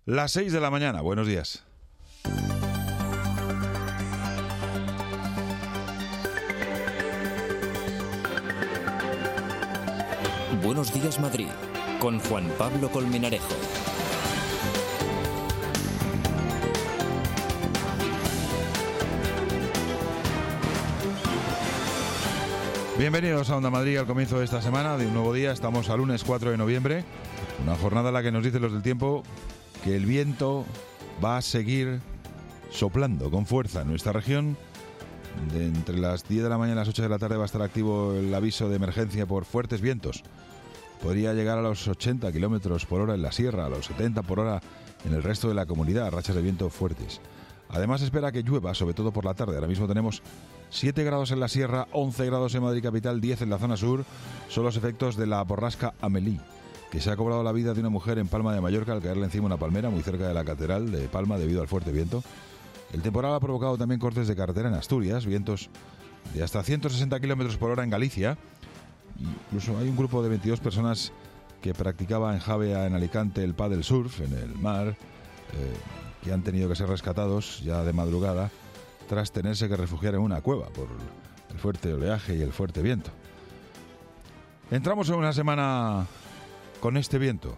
Las 6 de la mañana, buenos días. Buenos días, Madrid, con Juan Pablo Colmenarejo. Bienvenidos a Onda Madrid al comienzo de esta semana, de un nuevo día. Estamos a lunes 4 de noviembre, una jornada en la que nos dicen los del tiempo que el viento va a seguir soplando con fuerza en nuestra región. Entre las 10 de la mañana y las 8 de la tarde va a estar activo el aviso de emergencia por fuertes vientos. Podría llegar a los 80 kilómetros por hora en la sierra, a los 70 por hora en el resto de la comunidad, rachas de viento fuertes. Además, espera que llueva, sobre todo por la tarde. Ahora mismo tenemos 7 grados en la sierra, 11 grados en Madrid capital, 10 en la zona sur. Son los efectos de la borrasca Amélie, que se ha cobrado la vida de una mujer en Palma de Mallorca al caerle encima una palmera muy cerca de la catedral de Palma debido al fuerte viento. El temporal ha provocado también cortes de carretera en Asturias, vientos de hasta 160 kilómetros por hora en Galicia. Incluso hay un grupo de 22 personas que practicaba en Javea, en Alicante, el paddle surf en el mar, que han tenido que ser rescatados ya de madrugada tras tenerse que refugiar en una cueva por el fuerte oleaje y el fuerte viento. Entramos en una semana con este viento.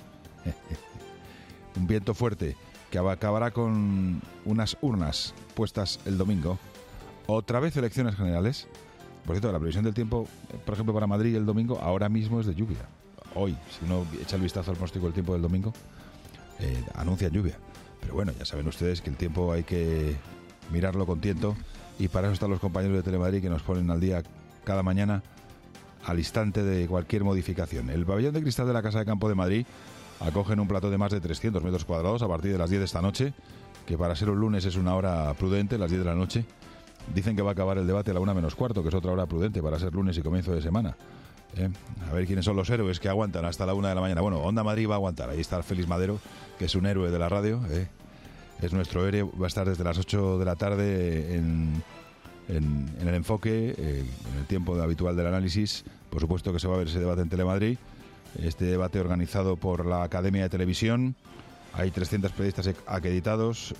Un viento fuerte que acabará con unas urnas puestas el domingo. Otra vez elecciones generales. Por cierto, la previsión del tiempo, por ejemplo, para Madrid el domingo, ahora mismo es de lluvia. Hoy, si uno echa el vistazo al pronóstico del tiempo del domingo, anuncia lluvia. Pero bueno, ya saben ustedes que el tiempo hay que mirarlo con tiento, y para eso están los compañeros de Telemadrid que nos ponen al día cada mañana al instante de cualquier modificación. El pabellón de cristal de la Casa de Campo de Madrid acoge en un plató de más de 300 metros cuadrados a partir de las 10 de esta noche, que para ser un lunes es una hora prudente, las 10 de la noche. Dicen que va a acabar el debate a la 1 menos cuarto, que es otra hora prudente para ser lunes y comienzo de semana. A ver quiénes son los héroes que aguantan hasta la 1 de la mañana. Bueno, Onda Madrid va a aguantar. Ahí está Félix Madero, que es un héroe de la radio. Es nuestro héroe. Va a estar desde las 8 de la tarde en el enfoque, en el tiempo habitual del análisis. Por supuesto que se va a ver ese debate en Telemadrid. Este debate organizado por la Academia de Televisión. Hay 300 periodistas acreditados.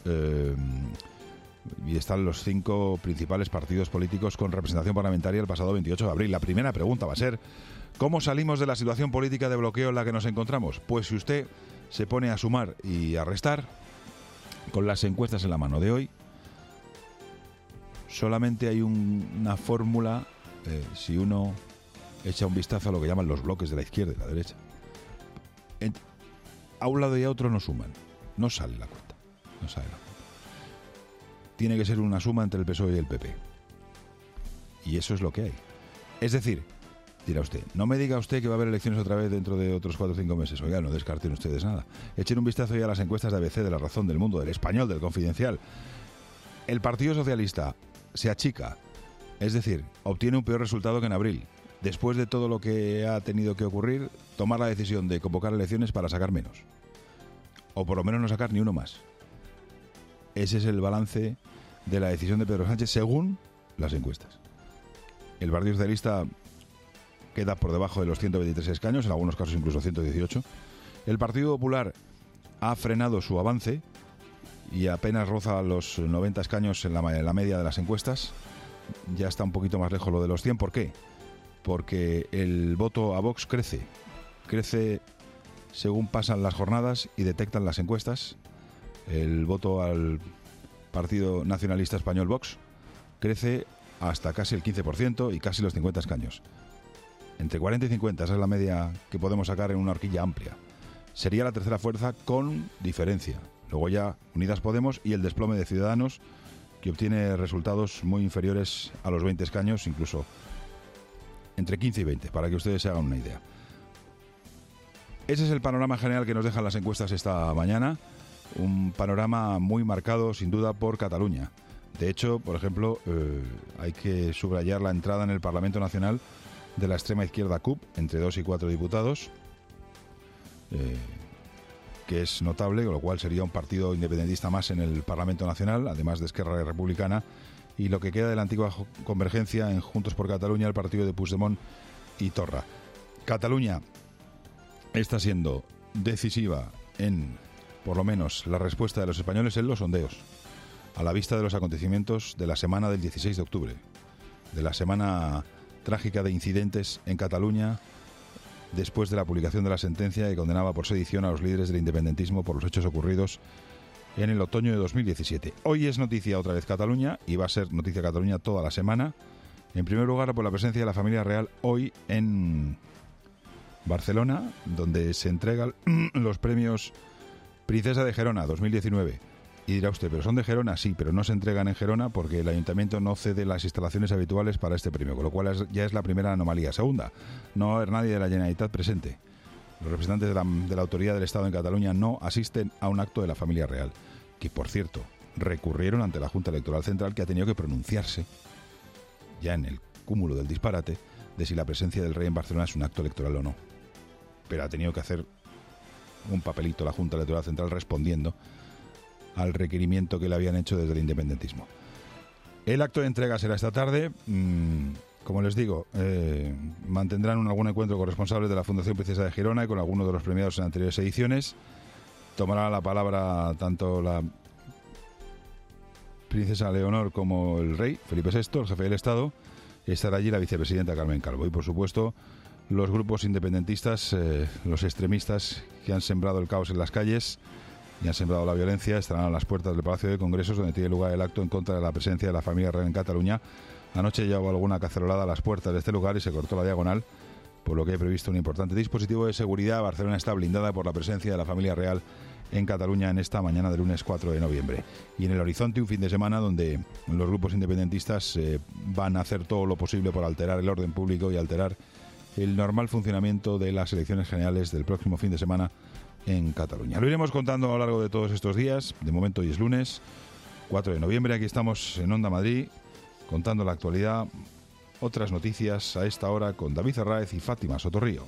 Y están los 5 principales partidos políticos con representación parlamentaria el pasado 28 de abril. La primera pregunta va a ser: ¿cómo salimos de la situación política de bloqueo en la que nos encontramos? Pues si usted se pone a sumar y a restar, con las encuestas en la mano de hoy, solamente hay una fórmula, si uno echa un vistazo a lo que llaman los bloques de la izquierda y la derecha. A un lado y a otro no suman, no sale la cuenta, no sale la cuenta. Tiene que ser una suma entre el PSOE y el PP. Y eso es lo que hay. Es decir, dirá usted, no me diga usted que va a haber elecciones otra vez dentro de otros 4 o 5 meses. Oiga, no descarten ustedes nada. Echen un vistazo ya a las encuestas de ABC, de La Razón, del Mundo, del Español, del Confidencial. El Partido Socialista se achica, es decir, obtiene un peor resultado que en abril. Después de todo lo que ha tenido que ocurrir, tomar la decisión de convocar elecciones para sacar menos. O por lo menos no sacar ni uno más. Ese es el balance de la decisión de Pedro Sánchez según las encuestas. El Partido Socialista queda por debajo de los 123 escaños, en algunos casos incluso 118. El Partido Popular ha frenado su avance y apenas roza los 90 escaños en la media de las encuestas. Ya está un poquito más lejos lo de los 100. ¿Por qué? Porque el voto a Vox crece según pasan las jornadas y detectan las encuestas. El voto al Partido Nacionalista Español, Vox, crece hasta casi el 15% y casi los 50 escaños. Entre 40 y 50, esa es la media que podemos sacar en una horquilla amplia. Sería la tercera fuerza con diferencia. Luego ya Unidas Podemos y el desplome de Ciudadanos, que obtiene resultados muy inferiores a los 20 escaños, incluso entre 15 y 20, para que ustedes se hagan una idea. Ese es el panorama general que nos dejan las encuestas esta mañana. Un panorama muy marcado, sin duda, por Cataluña. De hecho, por ejemplo, hay que subrayar la entrada en el Parlamento Nacional de la extrema izquierda CUP, entre 2 y 4 diputados, que es notable, con lo cual sería un partido independentista más en el Parlamento Nacional, además de Esquerra Republicana, y lo que queda de la antigua convergencia en Juntos por Cataluña, el partido de Puigdemont y Torra. Cataluña está siendo decisiva en por lo menos, la respuesta de los españoles en los sondeos, a la vista de los acontecimientos de la semana del 16 de octubre, de la semana trágica de incidentes en Cataluña, después de la publicación de la sentencia que condenaba por sedición a los líderes del independentismo por los hechos ocurridos en el otoño de 2017. Hoy es noticia otra vez Cataluña y va a ser noticia Cataluña toda la semana. En primer lugar, por la presencia de la familia real hoy en Barcelona, donde se entregan los premios Princesa de Gerona 2019. Y dirá usted, ¿pero son de Gerona? Sí, pero no se entregan en Gerona porque el ayuntamiento no cede las instalaciones habituales para este premio, con lo cual ya es la primera anomalía. Segunda, no va a haber nadie de la Generalitat presente. Los representantes de la autoridad del Estado en Cataluña no asisten a un acto de la familia real, que por cierto recurrieron ante la Junta Electoral Central, que ha tenido que pronunciarse, ya en el cúmulo del disparate, de si la presencia del rey en Barcelona es un acto electoral o no. Pero ha tenido que hacer un papelito la Junta Electoral Central respondiendo al requerimiento que le habían hecho desde el independentismo. El acto de entrega será esta tarde. Como les digo, mantendrán algún encuentro con responsables de la Fundación Princesa de Gerona y con algunos de los premiados en anteriores ediciones. Tomará la palabra tanto la princesa Leonor como el rey, Felipe VI, el jefe del Estado. Estará allí la vicepresidenta Carmen Calvo. Y, por supuesto, los grupos independentistas, los extremistas que han sembrado el caos en las calles y han sembrado la violencia, estarán a las puertas del Palacio de Congresos, donde tiene lugar el acto en contra de la presencia de la familia real en Cataluña. Anoche ya hubo alguna cacerolada a las puertas de este lugar y se cortó la diagonal, por lo que hay previsto un importante dispositivo de seguridad. Barcelona está blindada por la presencia de la familia real en Cataluña en esta mañana del lunes 4 de noviembre. Y en el horizonte un fin de semana donde los grupos independentistas van a hacer todo lo posible por alterar el orden público y alterar el normal funcionamiento de las elecciones generales del próximo fin de semana en Cataluña. Lo iremos contando a lo largo de todos estos días. De momento hoy es lunes 4 de noviembre. Aquí estamos en Onda Madrid contando la actualidad. Otras noticias a esta hora con David Arráez y Fátima Sotorrío.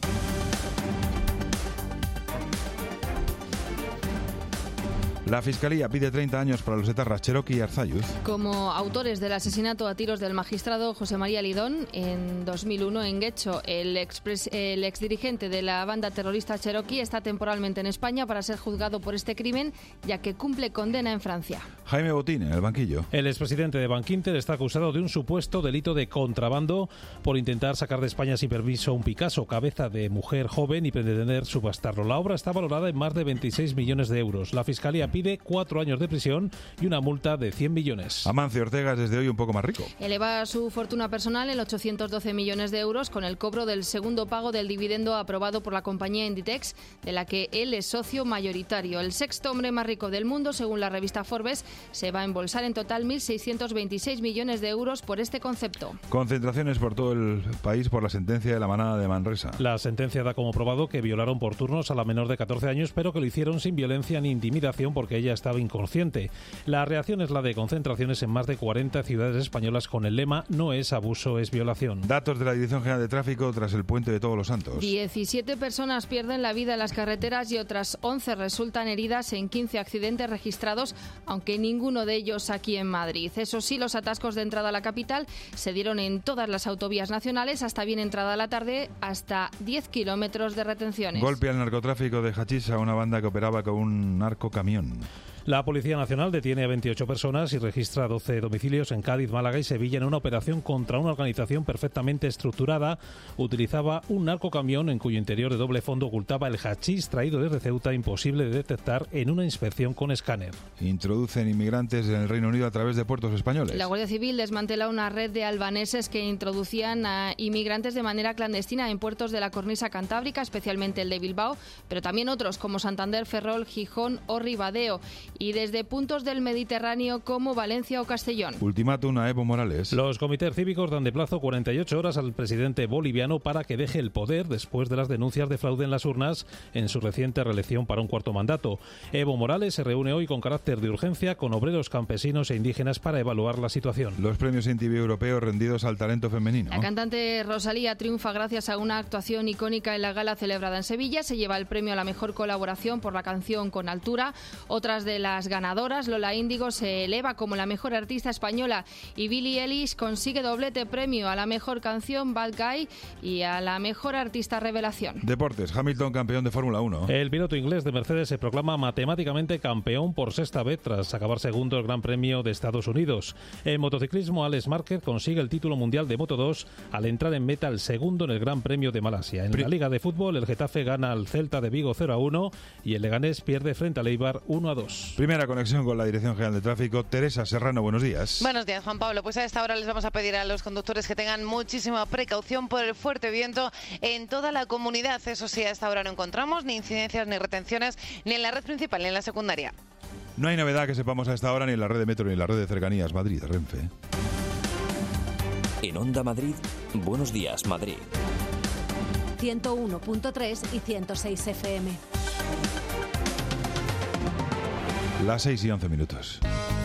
La Fiscalía pide 30 años para los etarras Cherokee y Arzayuz. Como autores del asesinato a tiros del magistrado José María Lidón en 2001 en Guecho, el exdirigente de la banda terrorista Cherokee está temporalmente en España para ser juzgado por este crimen, ya que cumple condena en Francia. Jaime Botín, en el banquillo. El expresidente de Bankinter está acusado de un supuesto delito de contrabando por intentar sacar de España sin permiso un Picasso, cabeza de mujer joven, y pretender subastarlo. La obra está valorada en más de 26 millones de euros. La Fiscalía pide 4 años de prisión y una multa de 100 millones. Amancio Ortega es desde hoy un poco más rico. Eleva su fortuna personal en 812 millones de euros con el cobro del segundo pago del dividendo aprobado por la compañía Inditex, de la que él es socio mayoritario. El sexto hombre más rico del mundo, según la revista Forbes, se va a embolsar en total 1.626 millones de euros por este concepto. Concentraciones por todo el país por la sentencia de la manada de Manresa. La sentencia da como probado que violaron por turnos a la menor de 14 años, pero que lo hicieron sin violencia ni intimidación porque ella estaba inconsciente. La reacción es la de concentraciones en más de 40 ciudades españolas con el lema "No es abuso, es violación". Datos de la Dirección General de Tráfico tras el puente de Todos los Santos. 17 personas pierden la vida en las carreteras y otras 11 resultan heridas en 15 accidentes registrados, aunque ninguno de ellos aquí en Madrid. Eso sí, los atascos de entrada a la capital se dieron en todas las autovías nacionales hasta bien entrada la tarde, hasta 10 kilómetros de retenciones. Golpe al narcotráfico de hachís a una banda que operaba con un narcocamión. La Policía Nacional detiene a 28 personas y registra 12 domicilios en Cádiz, Málaga y Sevilla en una operación contra una organización perfectamente estructurada. Utilizaba un narcocamión en cuyo interior de doble fondo ocultaba el hachís traído desde Ceuta, imposible de detectar en una inspección con escáner. Introducen inmigrantes en el Reino Unido a través de puertos españoles. La Guardia Civil desmantela una red de albaneses que introducían a inmigrantes de manera clandestina en puertos de la cornisa cantábrica, especialmente el de Bilbao, pero también otros como Santander, Ferrol, Gijón o Ribadeo, y desde puntos del Mediterráneo como Valencia o Castellón. Ultimátum a Evo Morales. Los comités cívicos dan de plazo 48 horas al presidente boliviano para que deje el poder después de las denuncias de fraude en las urnas en su reciente reelección para un cuarto mandato. Evo Morales se reúne hoy con carácter de urgencia con obreros, campesinos e indígenas para evaluar la situación. Los premios MTV europeos rendidos al talento femenino. La cantante Rosalía triunfa gracias a una actuación icónica en la gala celebrada en Sevilla. Se lleva el premio a la mejor colaboración por la canción Con Altura. Otras de las las ganadoras. Lola Índigo se eleva como la mejor artista española y Billie Eilish consigue doblete premio a la mejor canción Bad Guy y a la mejor artista revelación. Deportes, Hamilton campeón de Fórmula 1. El piloto inglés de Mercedes se proclama matemáticamente campeón por sexta vez tras acabar segundo el Gran Premio de Estados Unidos. En motociclismo, Alex Márquez consigue el título mundial de Moto2 al entrar en meta el segundo en el Gran Premio de Malasia. En la Liga de Fútbol, el Getafe gana al Celta de Vigo 0-1 y el Leganés pierde frente al Eibar 1-2. Primera conexión con la Dirección General de Tráfico. Teresa Serrano, buenos días. Buenos días, Juan Pablo. Pues a esta hora les vamos a pedir a los conductores que tengan muchísima precaución por el fuerte viento en toda la comunidad. Eso sí, a esta hora no encontramos ni incidencias ni retenciones ni en la red principal ni en la secundaria. No hay novedad que sepamos a esta hora ni en la red de metro ni en la red de cercanías Madrid, Renfe. En Onda Madrid, Buenos Días Madrid. 101.3 y 106 FM. Las 6:11.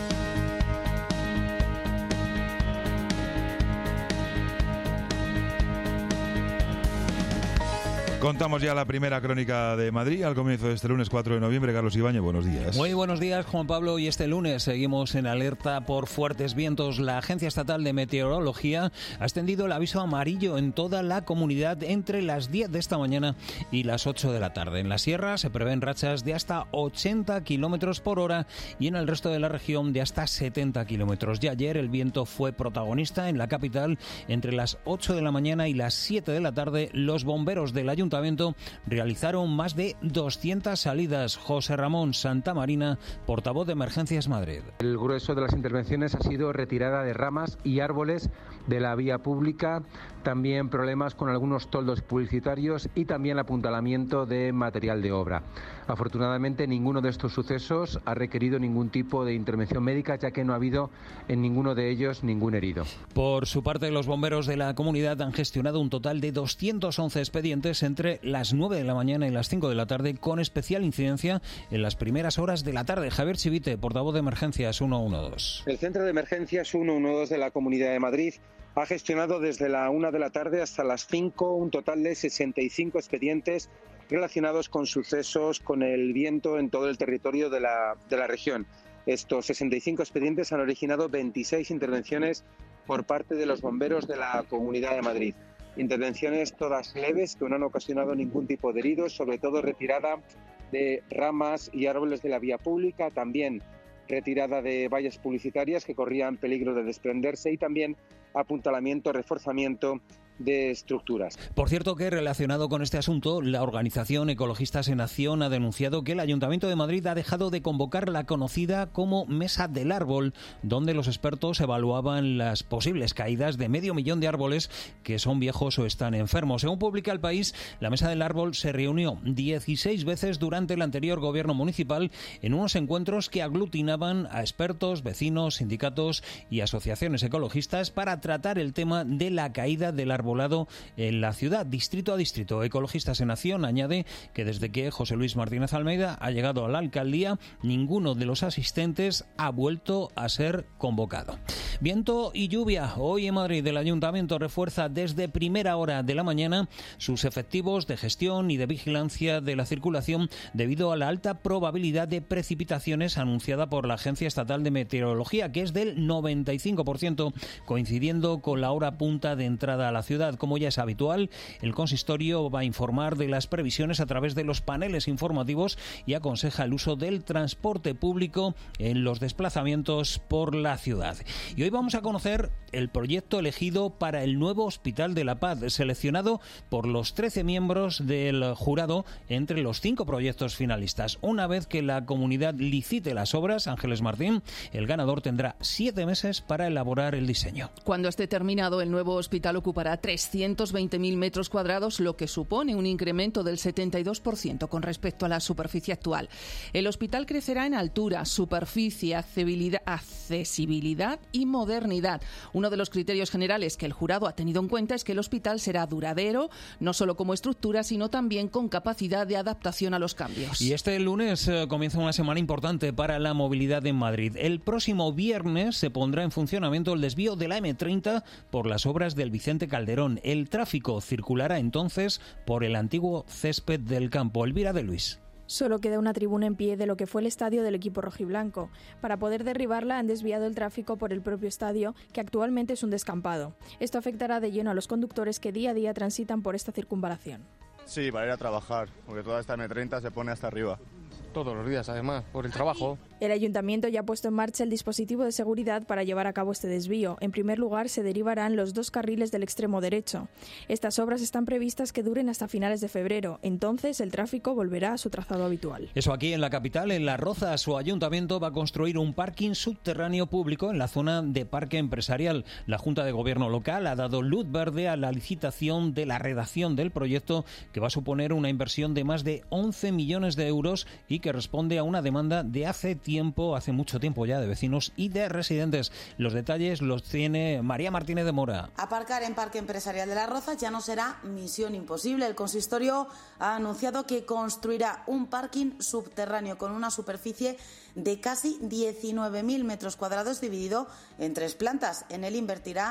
Contamos ya la primera crónica de Madrid al comienzo de este lunes 4 de noviembre. Carlos Ibáñez, buenos días. Muy buenos días, Juan Pablo. Y este lunes seguimos en alerta por fuertes vientos. La Agencia Estatal de Meteorología ha extendido el aviso amarillo en toda la comunidad entre las 10 de esta mañana y las 8 de la tarde. En la sierra se prevén rachas de hasta 80 kilómetros por hora y en el resto de la región de hasta 70 kilómetros. Ya ayer el viento fue protagonista en la capital. Entre las 8 de la mañana y las 7 de la tarde, los bomberos del Ayuntamiento realizaron más de 200 salidas. José Ramón Santamarina, portavoz de Emergencias Madrid. El grueso de las intervenciones ha sido retirada de ramas y árboles de la vía pública, también problemas con algunos toldos publicitarios y también apuntalamiento de material de obra. Afortunadamente, ninguno de estos sucesos ha requerido ningún tipo de intervención médica, ya que no ha habido en ninguno de ellos ningún herido. Por su parte, los bomberos de la comunidad han gestionado un total de 211 expedientes entre las 9 de la mañana y las 5 de la tarde, con especial incidencia en las primeras horas de la tarde. Javier Chivite, portavoz de Emergencias 112. El Centro de Emergencias 112 de la Comunidad de Madrid ha gestionado desde la 1 de la tarde hasta las 5 un total de 65 expedientes relacionados con sucesos con el viento en todo el territorio de la región. Estos 65 expedientes han originado 26 intervenciones por parte de los bomberos de la Comunidad de Madrid. Intervenciones todas leves que no han ocasionado ningún tipo de heridos, sobre todo retirada de ramas y árboles de la vía pública, también retirada de vallas publicitarias que corrían peligro de desprenderse y también apuntalamiento, reforzamiento de estructuras. Por cierto que relacionado con este asunto, la organización Ecologistas en Acción ha denunciado que el Ayuntamiento de Madrid ha dejado de convocar la conocida como Mesa del Árbol, donde los expertos evaluaban las posibles caídas de 500.000 de árboles que son viejos o están enfermos. Según publica El País, la Mesa del Árbol se reunió 16 veces durante el anterior gobierno municipal en unos encuentros que aglutinaban a expertos, vecinos, sindicatos y asociaciones ecologistas para tratar el tema de la caída del árbol en la ciudad, distrito a distrito. Ecologistas en Acción añade que desde que José Luis Martínez Almeida ha llegado a la alcaldía, ninguno de los asistentes ha vuelto a ser convocado. Viento y lluvia. Hoy en Madrid el Ayuntamiento refuerza desde primera hora de la mañana sus efectivos de gestión y de vigilancia de la circulación debido a la alta probabilidad de precipitaciones anunciada por la Agencia Estatal de Meteorología, que es del 95%, coincidiendo con la hora punta de entrada a la ciudad. Como ya es habitual, el consistorio va a informar de las previsiones a través de los paneles informativos y aconseja el uso del transporte público en los desplazamientos por la ciudad. Y hoy vamos a conocer el proyecto elegido para el nuevo Hospital de la Paz, seleccionado por los 13 miembros del jurado entre los 5 proyectos finalistas. Una vez que la comunidad licite las obras, Ángeles Martín, el ganador tendrá 7 meses para elaborar el diseño. Cuando esté terminado, el nuevo hospital ocupará 320.000 metros cuadrados, lo que supone un incremento del 72% con respecto a la superficie actual. El hospital crecerá en altura, superficie, accesibilidad y modernidad. Uno de los criterios generales que el jurado ha tenido en cuenta es que el hospital será duradero, no solo como estructura, sino también con capacidad de adaptación a los cambios. Y este lunes comienza una semana importante para la movilidad en Madrid. El próximo viernes se pondrá en funcionamiento el desvío de la M30 por las obras del Vicente Calderón. El tráfico circulará entonces por el antiguo césped del campo. Elvira de Luis. Solo queda una tribuna en pie de lo que fue el estadio del equipo rojiblanco. Para poder derribarla han desviado el tráfico por el propio estadio, que actualmente es un descampado. Esto afectará de lleno a los conductores que día a día transitan por esta circunvalación. Sí, para ir a trabajar, porque toda esta M30 se pone hasta arriba. Todos los días, además, por el trabajo. El ayuntamiento ya ha puesto en marcha el dispositivo de seguridad para llevar a cabo este desvío. En primer lugar, se derivarán los 2 carriles del extremo derecho. Estas obras están previstas que duren hasta finales de febrero. Entonces, el tráfico volverá a su trazado habitual. Eso aquí en la capital, en Las Rozas, su ayuntamiento va a construir un parking subterráneo público en la zona de parque empresarial. La Junta de Gobierno local ha dado luz verde a la licitación de la redacción del proyecto, que va a suponer una inversión de más de 11 millones de euros y que responde a una demanda de hace mucho tiempo ya, de vecinos y de residentes. Los detalles los tiene María Martínez de Mora. Aparcar en Parque Empresarial de Las Rozas ya no será misión imposible. El consistorio ha anunciado que construirá un parking subterráneo con una superficie de casi 19.000 metros cuadrados dividido en 3 plantas. En él invertirá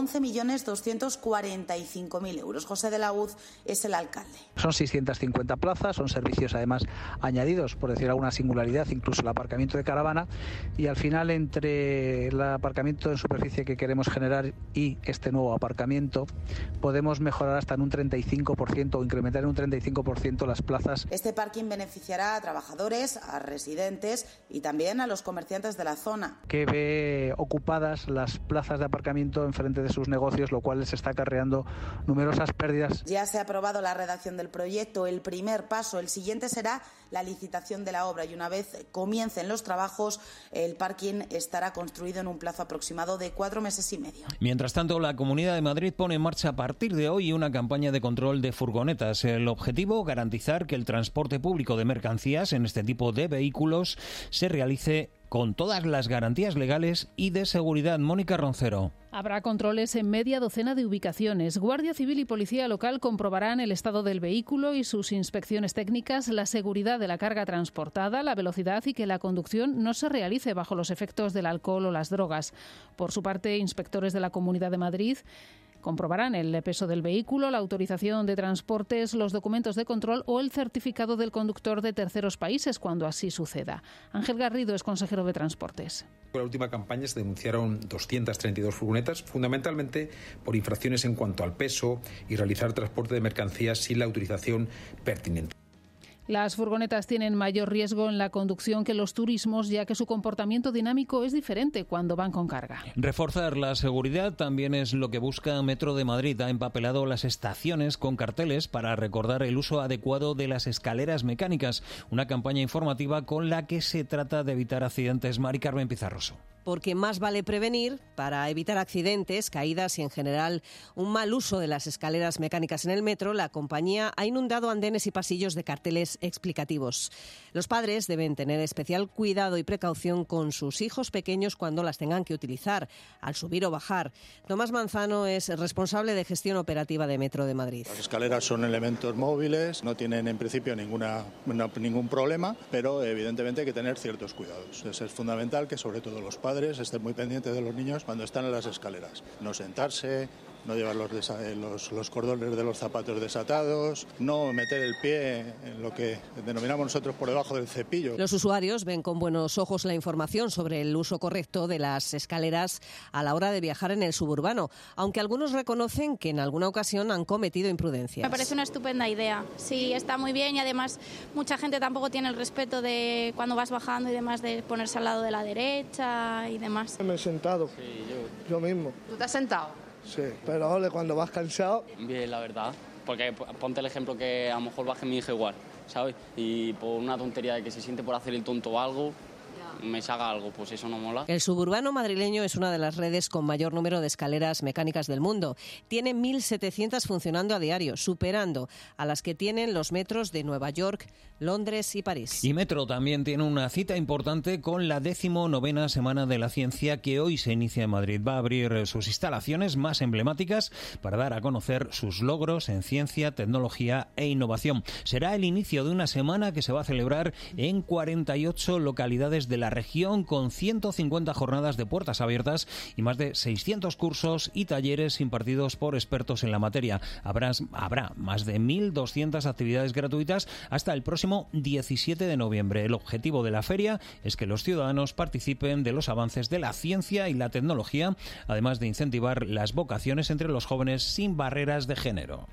11.245.000 euros. José de la Uz es el alcalde. Son 650 plazas, son servicios además añadidos, por decir alguna singularidad, incluso el aparcamiento de caravana, y al final entre el aparcamiento en superficie que queremos generar y este nuevo aparcamiento podemos mejorar hasta en un 35% o incrementar en un 35% las plazas. Este parking beneficiará a trabajadores, a residentes y también a los comerciantes de la zona. Que ve ocupadas las plazas de aparcamiento enfrente de sus negocios, lo cual les está acarreando numerosas pérdidas. Ya se ha aprobado la redacción del proyecto, el primer paso. El siguiente será la licitación de la obra y una vez comiencen los trabajos, el parking estará construido en un plazo aproximado de 4 meses y medio. Mientras tanto, la Comunidad de Madrid pone en marcha a partir de hoy una campaña de control de furgonetas. El objetivo, garantizar que el transporte público de mercancías en este tipo de vehículos se realice con todas las garantías legales y de seguridad. Mónica Roncero. Habrá controles en media docena de ubicaciones. Guardia Civil y Policía Local comprobarán el estado del vehículo y sus inspecciones técnicas, la seguridad de la carga transportada, la velocidad y que la conducción no se realice bajo los efectos del alcohol o las drogas. Por su parte, inspectores de la Comunidad de Madrid comprobarán el peso del vehículo, la autorización de transportes, los documentos de control o el certificado del conductor de terceros países cuando así suceda. Ángel Garrido es consejero de Transportes. En la última campaña se denunciaron 232 furgonetas, fundamentalmente por infracciones en cuanto al peso y realizar transporte de mercancías sin la autorización pertinente. Las furgonetas tienen mayor riesgo en la conducción que los turismos, ya que su comportamiento dinámico es diferente cuando van con carga. Reforzar la seguridad también es lo que busca Metro de Madrid. Ha empapelado las estaciones con carteles para recordar el uso adecuado de las escaleras mecánicas. Una campaña informativa con la que se trata de evitar accidentes. Mari Carmen Pizarroso. Porque más vale prevenir para evitar accidentes, caídas y en general un mal uso de las escaleras mecánicas en el metro, la compañía ha inundado andenes y pasillos de carteles explicativos. Los padres deben tener especial cuidado y precaución con sus hijos pequeños cuando las tengan que utilizar, al subir o bajar. Tomás Manzano es responsable de gestión operativa de Metro de Madrid. Las escaleras son elementos móviles, no tienen en principio ningún problema, pero evidentemente hay que tener ciertos cuidados. Es fundamental que sobre todo los padres estén muy pendientes de los niños cuando están en las escaleras. No sentarse, no llevar los cordones de los zapatos desatados, no meter el pie en lo que denominamos nosotros por debajo del cepillo. Los usuarios ven con buenos ojos la información sobre el uso correcto de las escaleras a la hora de viajar en el suburbano, aunque algunos reconocen que en alguna ocasión han cometido imprudencias. Me parece una estupenda idea. Sí, está muy bien y además mucha gente tampoco tiene el respeto de cuando vas bajando y demás de ponerse al lado de la derecha y demás. Me he sentado, yo mismo. ¿Tú te has sentado? Sí, pero ole, cuando vas cansado... Bien, la verdad, porque ponte el ejemplo que a lo mejor baje mi hija igual, ¿sabes? Y por una tontería de que se siente por hacer el tonto o algo, me salga algo, pues eso no mola. El suburbano madrileño es una de las redes con mayor número de escaleras mecánicas del mundo. Tiene 1.700 funcionando a diario, superando a las que tienen los metros de Nueva York, Londres y París. Y Metro también tiene una cita importante con la 19ª Semana de la Ciencia que hoy se inicia en Madrid. Va a abrir sus instalaciones más emblemáticas para dar a conocer sus logros en ciencia, tecnología e innovación. Será el inicio de una semana que se va a celebrar en 48 localidades de la región, con 150 jornadas de puertas abiertas y más de 600 cursos y talleres impartidos por expertos en la materia. Habrá más de 1.200 actividades gratuitas hasta el próximo 17 de noviembre. El objetivo de la feria es que los ciudadanos participen de los avances de la ciencia y la tecnología, además de incentivar las vocaciones entre los jóvenes sin barreras de género.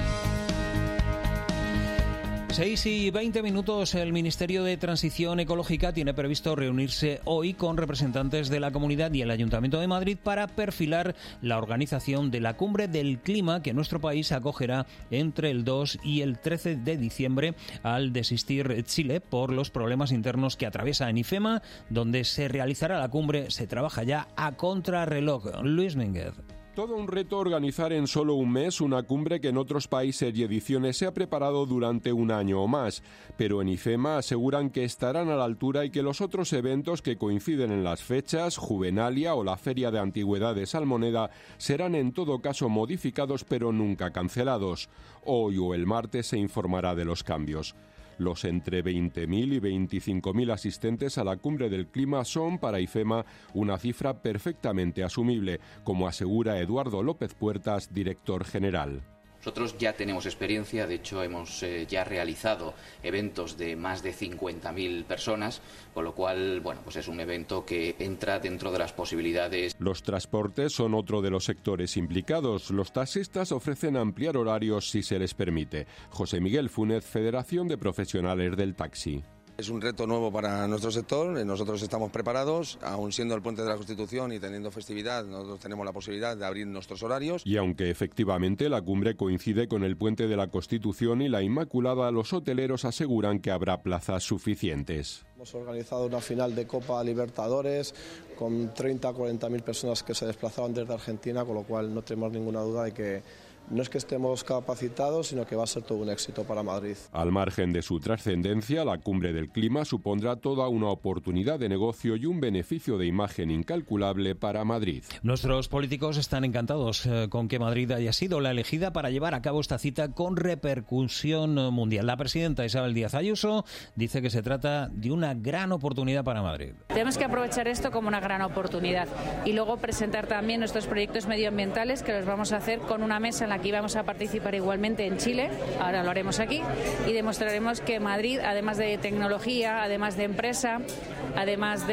6:20. El Ministerio de Transición Ecológica tiene previsto reunirse hoy con representantes de la comunidad y el Ayuntamiento de Madrid para perfilar la organización de la Cumbre del Clima que nuestro país acogerá entre el 2 y el 13 de diciembre al desistir Chile por los problemas internos que atraviesa en IFEMA, donde se realizará la cumbre. Se trabaja ya a contrarreloj. Luis Mínguez. Todo un reto organizar en solo un mes una cumbre que en otros países y ediciones se ha preparado durante un año o más, pero en IFEMA aseguran que estarán a la altura y que los otros eventos que coinciden en las fechas, Juvenalia o la Feria de Antigüedades Salmoneda, serán en todo caso modificados pero nunca cancelados. Hoy o el martes se informará de los cambios. Los entre 20.000 y 25.000 asistentes a la Cumbre del Clima son para IFEMA una cifra perfectamente asumible, como asegura Eduardo López Puertas, director general. Nosotros ya tenemos experiencia, de hecho hemos ya realizado eventos de más de 50.000 personas, con lo cual, pues es un evento que entra dentro de las posibilidades. Los transportes son otro de los sectores implicados. Los taxistas ofrecen ampliar horarios si se les permite. José Miguel Fúnez, Federación de Profesionales del Taxi. Es un reto nuevo para nuestro sector, nosotros estamos preparados, aun siendo el puente de la Constitución y teniendo festividad, nosotros tenemos la posibilidad de abrir nuestros horarios. Y aunque efectivamente la cumbre coincide con el puente de la Constitución y la Inmaculada, los hoteleros aseguran que habrá plazas suficientes. Hemos organizado una final de Copa Libertadores con 30 a 40.000 personas que se desplazaban desde Argentina, con lo cual no tenemos ninguna duda de que no es que estemos capacitados, sino que va a ser todo un éxito para Madrid. Al margen de su trascendencia, la Cumbre del Clima supondrá toda una oportunidad de negocio y un beneficio de imagen incalculable para Madrid. Nuestros políticos están encantados con que Madrid haya sido la elegida para llevar a cabo esta cita con repercusión mundial. La presidenta Isabel Díaz Ayuso dice que se trata de una gran oportunidad para Madrid. Tenemos que aprovechar esto como una gran oportunidad y luego presentar también nuestros proyectos medioambientales, que los vamos a hacer con una mesa en la que vamos a participar igualmente en Chile, ahora lo haremos aquí, y demostraremos que Madrid, además de tecnología, además de empresa, además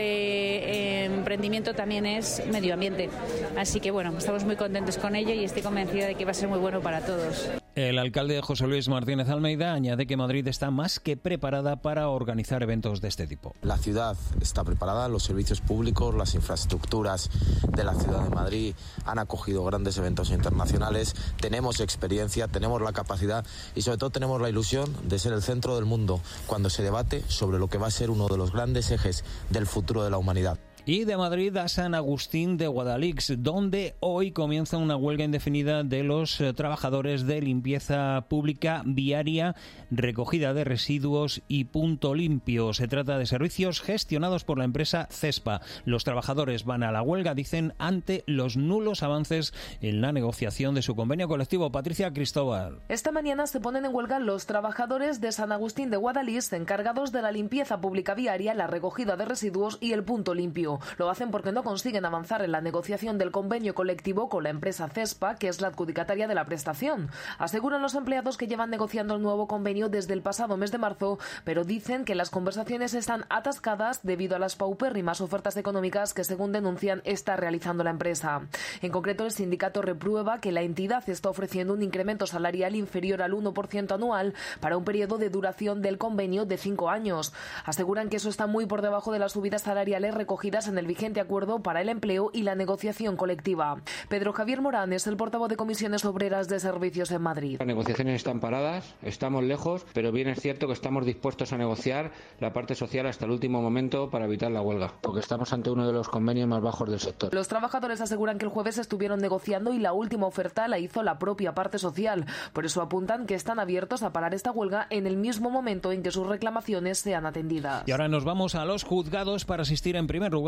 de emprendimiento, también es medio ambiente. Así que estamos muy contentos con ello y estoy convencida de que va a ser muy bueno para todos. El alcalde José Luis Martínez Almeida añade que Madrid está más que preparada para organizar eventos de este tipo. La ciudad está preparada, los servicios públicos, las infraestructuras de la ciudad de Madrid han acogido grandes eventos internacionales, tenemos experiencia, tenemos la capacidad y sobre todo tenemos la ilusión de ser el centro del mundo cuando se debate sobre lo que va a ser uno de los grandes ejes del futuro de la humanidad. Y de Madrid a San Agustín de Guadalix, donde hoy comienza una huelga indefinida de los trabajadores de limpieza pública viaria, recogida de residuos y punto limpio. Se trata de servicios gestionados por la empresa Cespa. Los trabajadores van a la huelga, dicen, ante los nulos avances en la negociación de su convenio colectivo. Patricia Cristóbal. Esta mañana se ponen en huelga los trabajadores de San Agustín de Guadalix, encargados de la limpieza pública viaria, la recogida de residuos y el punto limpio. Lo hacen porque no consiguen avanzar en la negociación del convenio colectivo con la empresa Cespa, que es la adjudicataria de la prestación. Aseguran los empleados que llevan negociando el nuevo convenio desde el pasado mes de marzo, pero dicen que las conversaciones están atascadas debido a las paupérrimas ofertas económicas que, según denuncian, está realizando la empresa. En concreto, el sindicato reprueba que la entidad está ofreciendo un incremento salarial inferior al 1% anual para un periodo de duración del convenio de 5 años. Aseguran que eso está muy por debajo de las subidas salariales recogidas en el vigente acuerdo para el empleo y la negociación colectiva. Pedro Javier Morán es el portavoz de Comisiones Obreras de Servicios en Madrid. Las negociaciones están paradas, estamos lejos, pero bien es cierto que estamos dispuestos a negociar la parte social hasta el último momento para evitar la huelga, porque estamos ante uno de los convenios más bajos del sector. Los trabajadores aseguran que el jueves estuvieron negociando y la última oferta la hizo la propia parte social. Por eso apuntan que están abiertos a parar esta huelga en el mismo momento en que sus reclamaciones sean atendidas. Y ahora nos vamos a los juzgados para asistir en primer lugar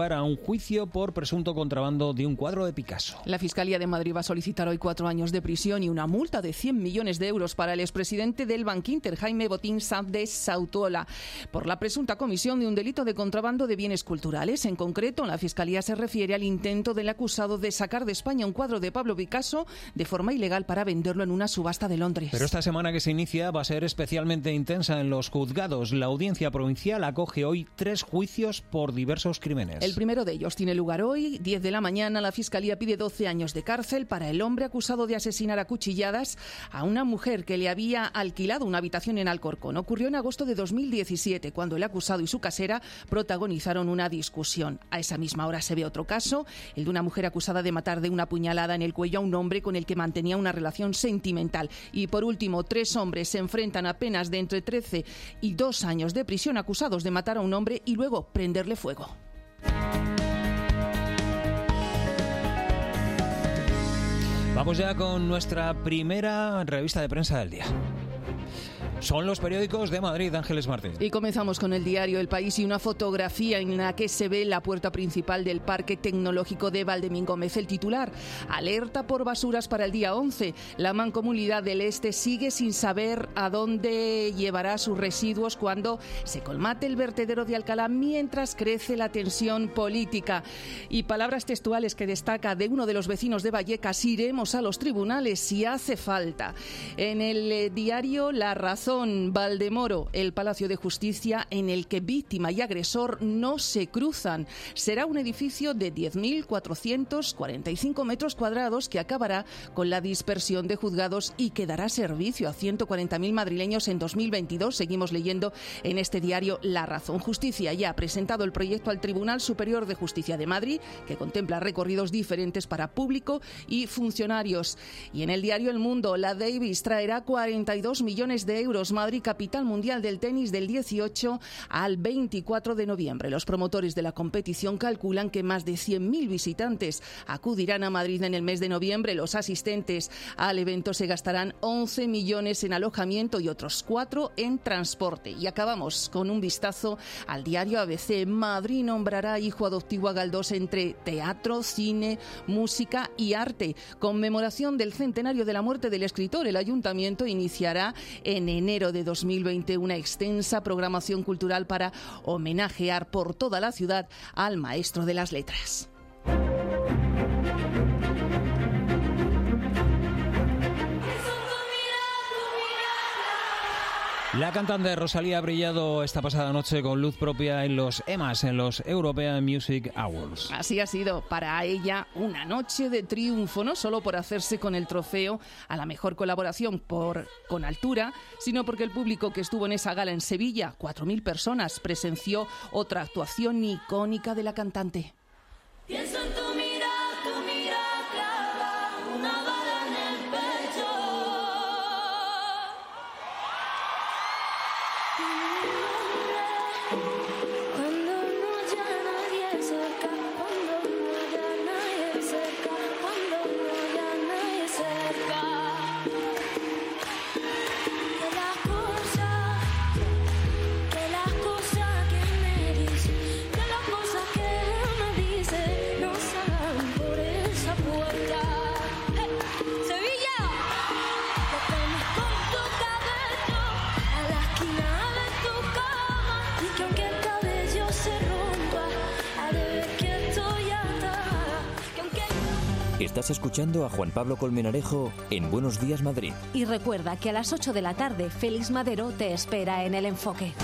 lugar a un juicio por presunto contrabando de un cuadro de Picasso. La Fiscalía de Madrid va a solicitar hoy 4 años de prisión y una multa de 100 millones de euros para el expresidente del Bankinter, Jaime Botín Sanz de Sautuola, por la presunta comisión de un delito de contrabando de bienes culturales. En concreto, la Fiscalía se refiere al intento del acusado de sacar de España un cuadro de Pablo Picasso de forma ilegal para venderlo en una subasta de Londres. Pero esta semana que se inicia va a ser especialmente intensa en los juzgados. La Audiencia Provincial acoge hoy 3 juicios por diversos crímenes. El primero de ellos tiene lugar hoy, 10 de la mañana. La Fiscalía pide 12 años de cárcel para el hombre acusado de asesinar a cuchilladas a una mujer que le había alquilado una habitación en Alcorcón. Ocurrió en agosto de 2017, cuando el acusado y su casera protagonizaron una discusión. A esa misma hora se ve otro caso, el de una mujer acusada de matar de una puñalada en el cuello a un hombre con el que mantenía una relación sentimental. Y por último, 3 hombres se enfrentan a penas de entre 13 y 2 años de prisión acusados de matar a un hombre y luego prenderle fuego. Vamos ya con nuestra primera revista de prensa del día. Son los periódicos de Madrid, Ángeles Martín. Y comenzamos con el diario El País y una fotografía en la que se ve la puerta principal del Parque Tecnológico de Valdemín Gómez. El titular: alerta por basuras para el día 11. La Mancomunidad del Este sigue sin saber a dónde llevará sus residuos cuando se colmate el vertedero de Alcalá, mientras crece la tensión política. Y palabras textuales que destaca de uno de los vecinos de Vallecas: iremos a los tribunales si hace falta. En el diario La Razón, Valdemoro, el Palacio de Justicia en el que víctima y agresor no se cruzan. Será un edificio de 10.445 metros cuadrados que acabará con la dispersión de juzgados y que dará servicio a 140.000 madrileños en 2022. Seguimos leyendo en este diario La Razón. Justicia ya ha presentado el proyecto al Tribunal Superior de Justicia de Madrid, que contempla recorridos diferentes para público y funcionarios. Y en el diario El Mundo, la Davis traerá 42 millones de euros. Madrid, capital mundial del tenis, del 18 al 24 de noviembre. Los promotores de la competición calculan que más de 100.000 visitantes acudirán a Madrid en el mes de noviembre. Los asistentes al evento se gastarán 11 millones en alojamiento y otros 4 en transporte. Y acabamos con un vistazo al diario ABC. Madrid nombrará hijo adoptivo a Galdós entre teatro, cine, música y arte. Conmemoración del centenario de la muerte del escritor. El ayuntamiento iniciará en enero de 2020 una extensa programación cultural para homenajear por toda la ciudad al maestro de las letras. La cantante Rosalía ha brillado esta pasada noche con luz propia en los EMAs, en los European Music Awards. Así ha sido para ella una noche de triunfo, no solo por hacerse con el trofeo a la mejor colaboración con altura, sino porque el público que estuvo en esa gala en Sevilla, 4.000 personas, presenció otra actuación icónica de la cantante. Pienso en tu mirada clava una bala en el pecho. Cuando no haya nadie cerca, cuando no haya nadie cerca, cuando no haya nadie cerca. Que las cosas que me dicen, que las cosas que me dicen no salgan por esa puerta. Sevilla, te tomes con tu cabello a la esquina de tu cama y que aunque el cabello se rompa, haré ver que estoy atada. Estás escuchando a Juan Pablo Colmenarejo en Buenos Días Madrid. Y recuerda que a las 8 de la tarde Félix Madero te espera en El Enfoque.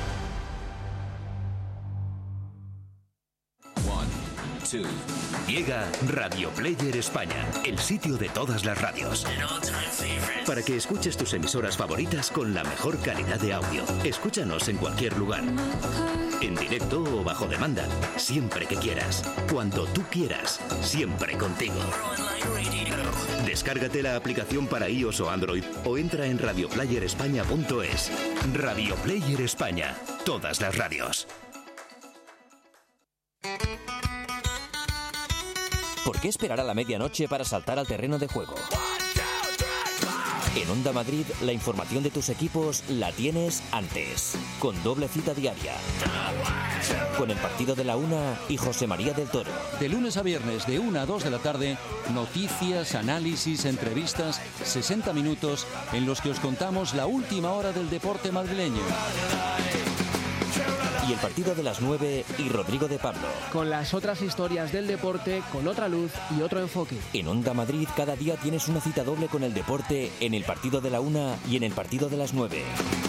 Llega Radio Player España, el sitio de todas las radios. Para que escuches tus emisoras favoritas con la mejor calidad de audio. Escúchanos en cualquier lugar. En directo o bajo demanda. Siempre que quieras. Cuando tú quieras. Siempre contigo. Descárgate la aplicación para iOS o Android o entra en radioplayerespaña.es. Radio Player España. Todas las radios. ¿Por qué esperar a la medianoche para saltar al terreno de juego? En Onda Madrid, la información de tus equipos la tienes antes, con doble cita diaria. Con el partido de la 1 y José María del Toro. De lunes a viernes, de 1 a 2 de la tarde, noticias, análisis, entrevistas, 60 minutos en los que os contamos la última hora del deporte madrileño. Y el partido de las 9 y Rodrigo de Pablo. Con las otras historias del deporte, con otra luz y otro enfoque. En Onda Madrid cada día tienes una cita doble con el deporte en el partido de la 1 y en el partido de las 9.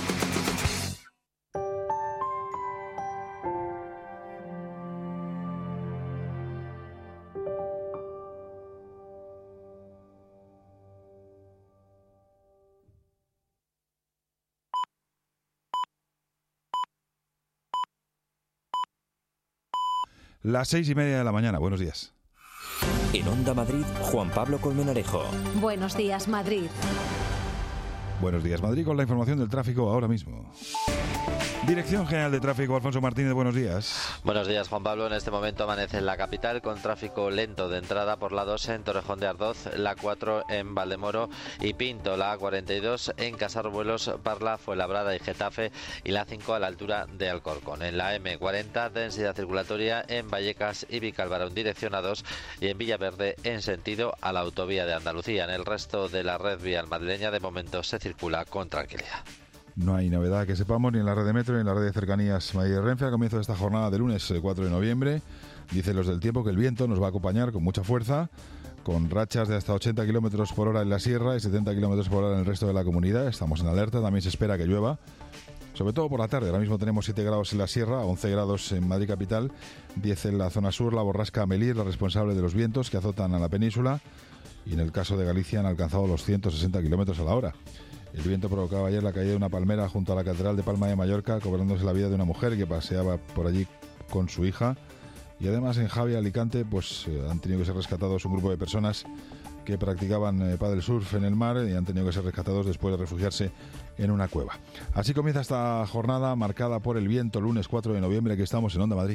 Las 6:30 de la mañana. Buenos días. En Onda Madrid, Juan Pablo Colmenarejo. Buenos días, Madrid. Buenos días, Madrid, con la información del tráfico ahora mismo. Dirección General de Tráfico, Alfonso Martínez, buenos días. Buenos días, Juan Pablo. En este momento amanece en la capital con tráfico lento de entrada por la 2 en Torrejón de Ardoz, la 4 en Valdemoro y Pinto, la A42 en Casarbuelos, Parla, Fuenlabrada y Getafe y la 5 a la altura de Alcorcón. En la M40, densidad circulatoria en Vallecas y Vicálvaro en dirección A2 y en Villaverde en sentido a la autovía de Andalucía. En el resto de la red vial madrileña de momento se circula con tranquilidad. No hay novedad que sepamos ni en la red de metro ni en la red de cercanías Madrid-Renfe. Al comienzo de esta jornada de lunes 4 de noviembre, dicen los del tiempo que el viento nos va a acompañar con mucha fuerza, con rachas de hasta 80 kilómetros por hora en la sierra y 70 kilómetros por hora en el resto de la comunidad. Estamos en alerta, también se espera que llueva, sobre todo por la tarde. Ahora mismo tenemos 7 grados en la sierra, 11 grados en Madrid capital, 10 en la zona sur. La borrasca Melir, la responsable de los vientos que azotan a la península, y en el caso de Galicia han alcanzado los 160 kilómetros a la hora. El viento provocaba ayer la caída de una palmera junto a la Catedral de Palma de Mallorca, cobrándose la vida de una mujer que paseaba por allí con su hija. Y además en Javi, Alicante, pues han tenido que ser rescatados un grupo de personas que practicaban paddle surf en el mar y han tenido que ser rescatados después de refugiarse en una cueva. Así comienza esta jornada marcada por el viento, lunes 4 de noviembre, que estamos en Onda Madrid.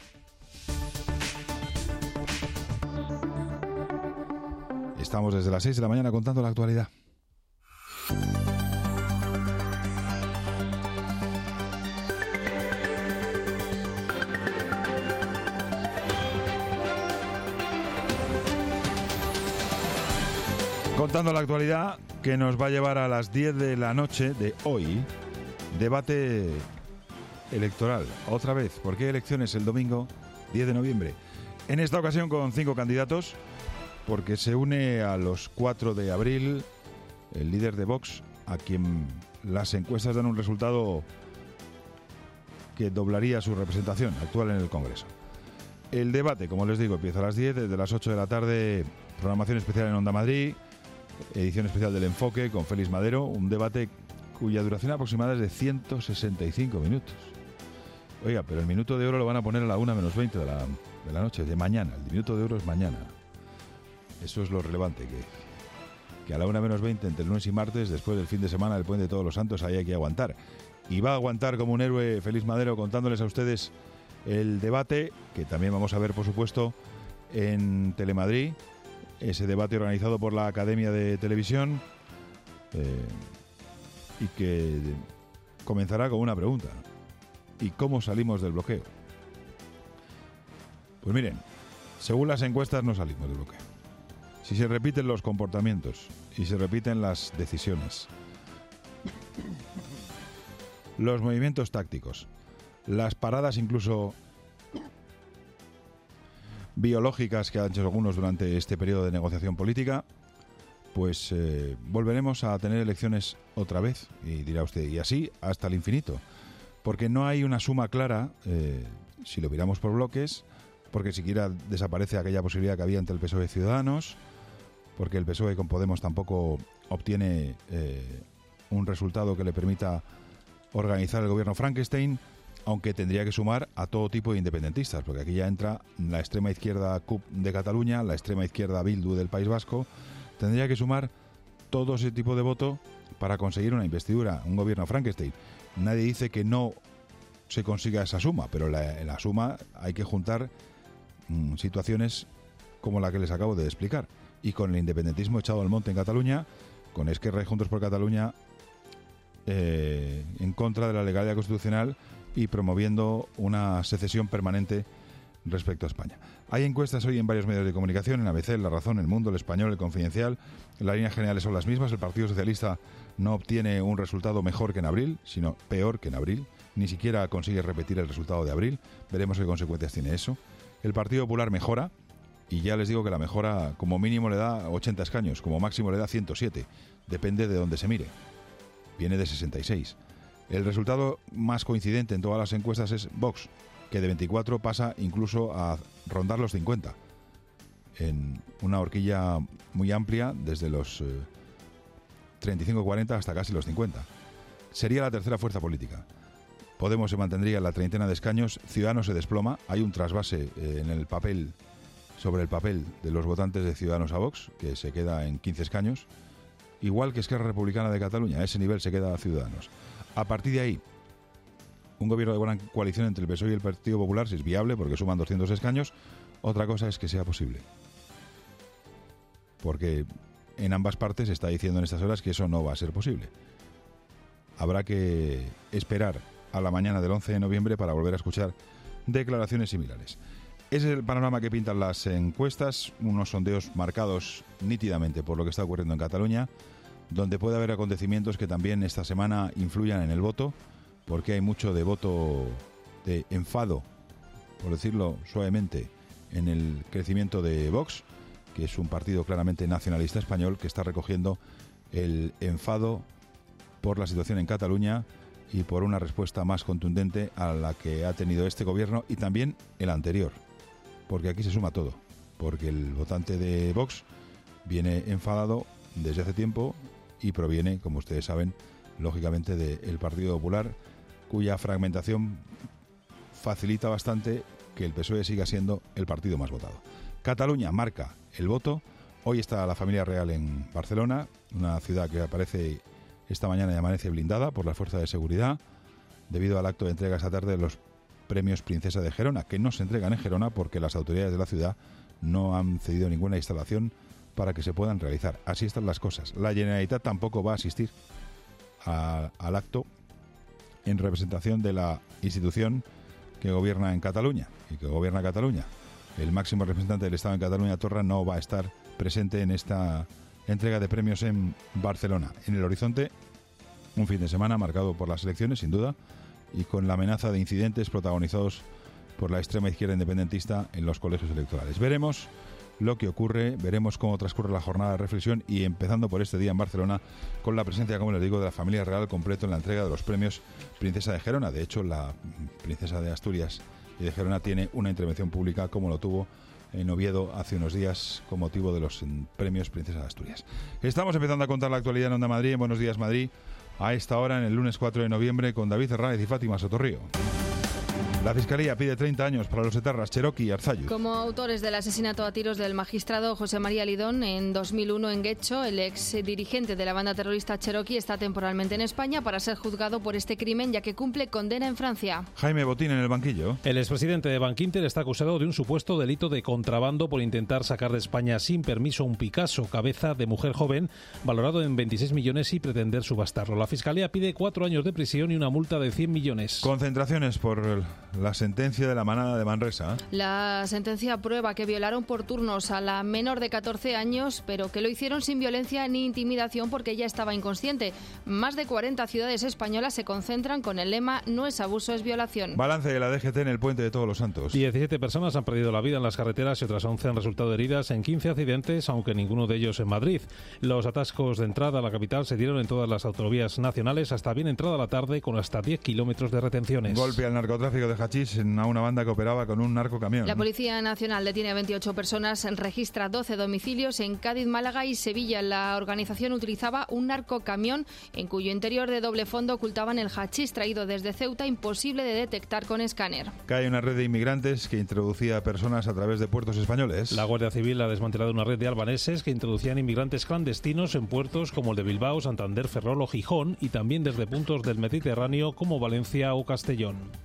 Estamos desde las 6 de la mañana contando la actualidad. Contando la actualidad que nos va a llevar a las 10 de la noche de hoy, debate electoral. Otra vez, ¿por qué elecciones el domingo 10 de noviembre? En esta ocasión con 5 candidatos, porque se une a los 4 de abril el líder de Vox, a quien las encuestas dan un resultado que doblaría su representación actual en el Congreso. El debate, como les digo, empieza a las 10, desde las 8 de la tarde, programación especial en Onda Madrid, edición especial del Enfoque con Félix Madero, un debate cuya duración aproximada es de 165 minutos. Oiga, pero el minuto de oro lo van a poner a la 1:20 de la noche, de mañana. El minuto de oro es mañana. Eso es lo relevante, que a la 1:20 entre el lunes y martes, después del fin de semana del Puente de Todos los Santos, ahí hay que aguantar. Y va a aguantar como un héroe Félix Madero contándoles a ustedes el debate, que también vamos a ver, por supuesto, en Telemadrid, ese debate organizado por la Academia de Televisión, y que comenzará con una pregunta: ¿y cómo salimos del bloqueo? Pues miren, según las encuestas no salimos del bloqueo. Si se repiten los comportamientos y se repiten las decisiones, los movimientos tácticos, las paradas incluso biológicas que han hecho algunos durante este periodo de negociación política, pues volveremos a tener elecciones otra vez. Y dirá usted, y así hasta el infinito, porque no hay una suma clara, si lo miramos por bloques, porque siquiera desaparece aquella posibilidad que había entre el PSOE y Ciudadanos, porque el PSOE con Podemos tampoco obtiene un resultado que le permita organizar el gobierno Frankenstein, aunque tendría que sumar a todo tipo de independentistas, porque aquí ya entra la extrema izquierda CUP de Cataluña, la extrema izquierda Bildu del País Vasco. Tendría que sumar todo ese tipo de voto para conseguir una investidura, un gobierno Frankenstein. Nadie dice que no se consiga esa suma, pero en la suma hay que juntar situaciones como la que les acabo de explicar. Y con el independentismo echado al monte en Cataluña, con Esquerra y Juntos por Cataluña en contra de la legalidad constitucional y promoviendo una secesión permanente respecto a España. Hay encuestas hoy en varios medios de comunicación, en ABC, La Razón, El Mundo, El Español, El Confidencial. Las líneas generales son las mismas. El Partido Socialista no obtiene un resultado mejor que en abril, sino peor que en abril. Ni siquiera consigue repetir el resultado de abril. Veremos qué consecuencias tiene eso. El Partido Popular mejora, y ya les digo que la mejora como mínimo le da 80 escaños, como máximo le da 107. Depende de dónde se mire. Viene de 66. El resultado más coincidente en todas las encuestas es Vox, que de 24 pasa incluso a rondar los 50, en una horquilla muy amplia, desde los 35-40 hasta casi los 50. Sería la tercera fuerza política. Podemos se mantendría en la treintena de escaños, Ciudadanos se desploma, hay un trasvase sobre el papel de los votantes de Ciudadanos a Vox, que se queda en 15 escaños, igual que Esquerra Republicana de Cataluña, a ese nivel se queda Ciudadanos. A partir de ahí, un gobierno de buena coalición entre el PSOE y el Partido Popular, si es viable, porque suman 200 escaños. Otra cosa es que sea posible. Porque en ambas partes se está diciendo en estas horas que eso no va a ser posible. Habrá que esperar a la mañana del 11 de noviembre para volver a escuchar declaraciones similares. Ese es el panorama que pintan las encuestas, unos sondeos marcados nítidamente por lo que está ocurriendo en Cataluña, donde puede haber acontecimientos que también esta semana influyan en el voto, porque hay mucho de voto de enfado, por decirlo suavemente, en el crecimiento de Vox, que es un partido claramente nacionalista español que está recogiendo el enfado por la situación en Cataluña y por una respuesta más contundente a la que ha tenido este gobierno y también el anterior, porque aquí se suma todo, porque el votante de Vox viene enfadado desde hace tiempo y proviene, como ustedes saben, lógicamente del Partido Popular, cuya fragmentación facilita bastante que el PSOE siga siendo el partido más votado. Cataluña marca el voto. Hoy está la familia real en Barcelona, una ciudad que aparece esta mañana y amanece blindada por las fuerzas de seguridad, debido al acto de entrega esta tarde de los premios Princesa de Gerona, que no se entregan en Gerona porque las autoridades de la ciudad no han cedido ninguna instalación para que se puedan realizar. Así están las cosas. La Generalitat tampoco va a asistir al acto en representación de la institución que gobierna en Cataluña y que gobierna Cataluña. El máximo representante del Estado en Cataluña, Torra, no va a estar presente en esta entrega de premios en Barcelona. En el horizonte, un fin de semana marcado por las elecciones, sin duda, y con la amenaza de incidentes protagonizados por la extrema izquierda independentista en los colegios electorales. Veremos lo que ocurre, veremos cómo transcurre la jornada de reflexión y empezando por este día en Barcelona con la presencia, como les digo, de la familia real completo en la entrega de los premios Princesa de Gerona. De hecho, la princesa de Asturias y de Gerona tiene una intervención pública como lo tuvo en Oviedo hace unos días con motivo de los premios Princesa de Asturias. Estamos empezando a contar la actualidad en Onda Madrid, en Buenos Días Madrid, a esta hora en el lunes 4 de noviembre con David Hernández y Fátima Sotorrío. La Fiscalía pide 30 años para los etarras Cherokee y Arzalluz. Como autores del asesinato a tiros del magistrado José María Lidón en 2001 en Guecho, el ex dirigente de la banda terrorista Cherokee está temporalmente en España para ser juzgado por este crimen, ya que cumple condena en Francia. Jaime Botín en el banquillo. El expresidente de Bankinter está acusado de un supuesto delito de contrabando por intentar sacar de España sin permiso un Picasso, cabeza de mujer joven, valorado en 26 millones y pretender subastarlo. La Fiscalía pide 4 años de prisión y una multa de 100 millones. Concentraciones por la sentencia de la manada de Manresa. La sentencia prueba que violaron por turnos a la menor de 14 años, pero que lo hicieron sin violencia ni intimidación porque ella estaba inconsciente. Más de 40 ciudades españolas se concentran con el lema "No es abuso, es violación". Balance de la DGT en el Puente de Todos los Santos. 17 personas han perdido la vida en las carreteras y otras 11 han resultado heridas en 15 accidentes, aunque ninguno de ellos en Madrid. Los atascos de entrada a la capital se dieron en todas las autovías nacionales hasta bien entrada la tarde, con hasta 10 kilómetros de retenciones. Golpe al narcotráfico de hachís a una banda que operaba con un narcocamión. La Policía Nacional detiene a 28 personas, registra 12 domicilios en Cádiz, Málaga y Sevilla. La organización utilizaba un narcocamión en cuyo interior de doble fondo ocultaban el hachís traído desde Ceuta, imposible de detectar con escáner. Cae una red de inmigrantes que introducía a personas a través de puertos españoles. La Guardia Civil ha desmantelado una red de albaneses que introducían inmigrantes clandestinos en puertos como el de Bilbao, Santander, Ferrol o Gijón, y también desde puntos del Mediterráneo como Valencia o Castellón.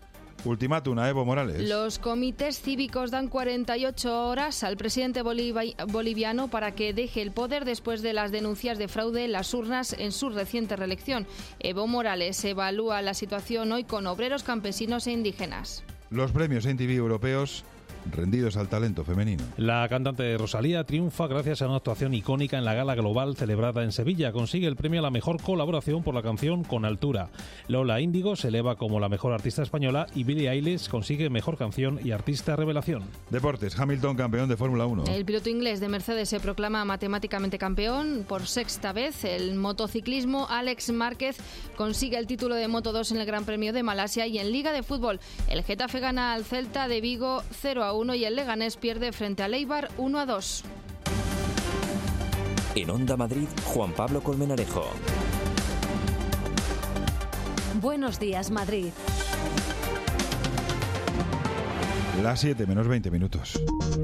Ultimátum a Evo Morales. Los comités cívicos dan 48 horas al presidente boliviano para que deje el poder después de las denuncias de fraude en las urnas en su reciente reelección. Evo Morales evalúa la situación hoy con obreros, campesinos e indígenas. Los premios MTV europeos rendidos al talento femenino. La cantante Rosalía triunfa gracias a una actuación icónica en la gala global celebrada en Sevilla. Consigue el premio a la mejor colaboración por la canción Con Altura. Lola Índigo se eleva como la mejor artista española y Billie Eilish consigue mejor canción y artista revelación. Deportes, Hamilton campeón de Fórmula 1. El piloto inglés de Mercedes se proclama matemáticamente campeón por sexta vez. El motociclismo, Alex Márquez consigue el título de Moto2 en el Gran Premio de Malasia. Y en Liga de Fútbol, el Getafe gana al Celta de Vigo 0-1 y el Leganés pierde frente al Eibar 1-2. En Onda Madrid, Juan Pablo Colmenarejo. Buenos días, Madrid. Las 7 menos 20 minutos.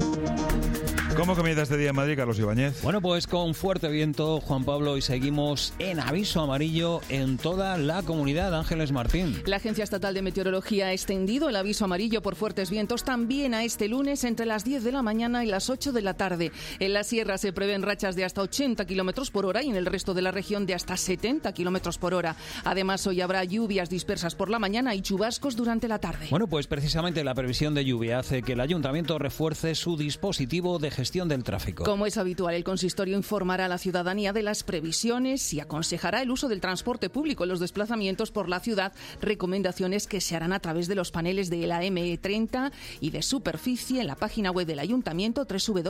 ¿Cómo comienza este día en Madrid, Carlos Ibáñez? Bueno, pues con fuerte viento, Juan Pablo, y seguimos en aviso amarillo en toda la comunidad. Ángeles Martín. La Agencia Estatal de Meteorología ha extendido el aviso amarillo por fuertes vientos también a este lunes entre las 10 de la mañana y las 8 de la tarde. En la sierra se prevén rachas de hasta 80 kilómetros por hora y en el resto de la región de hasta 70 kilómetros por hora. Además, hoy habrá lluvias dispersas por la mañana y chubascos durante la tarde. Bueno, pues precisamente la previsión de lluvia hace que el Ayuntamiento refuerce su dispositivo de gestión del tráfico. Como es habitual, el consistorio informará a la ciudadanía de las previsiones y aconsejará el uso del transporte público en los desplazamientos por la ciudad, recomendaciones que se harán a través de los paneles de la M30 y de superficie en la página web del Ayuntamiento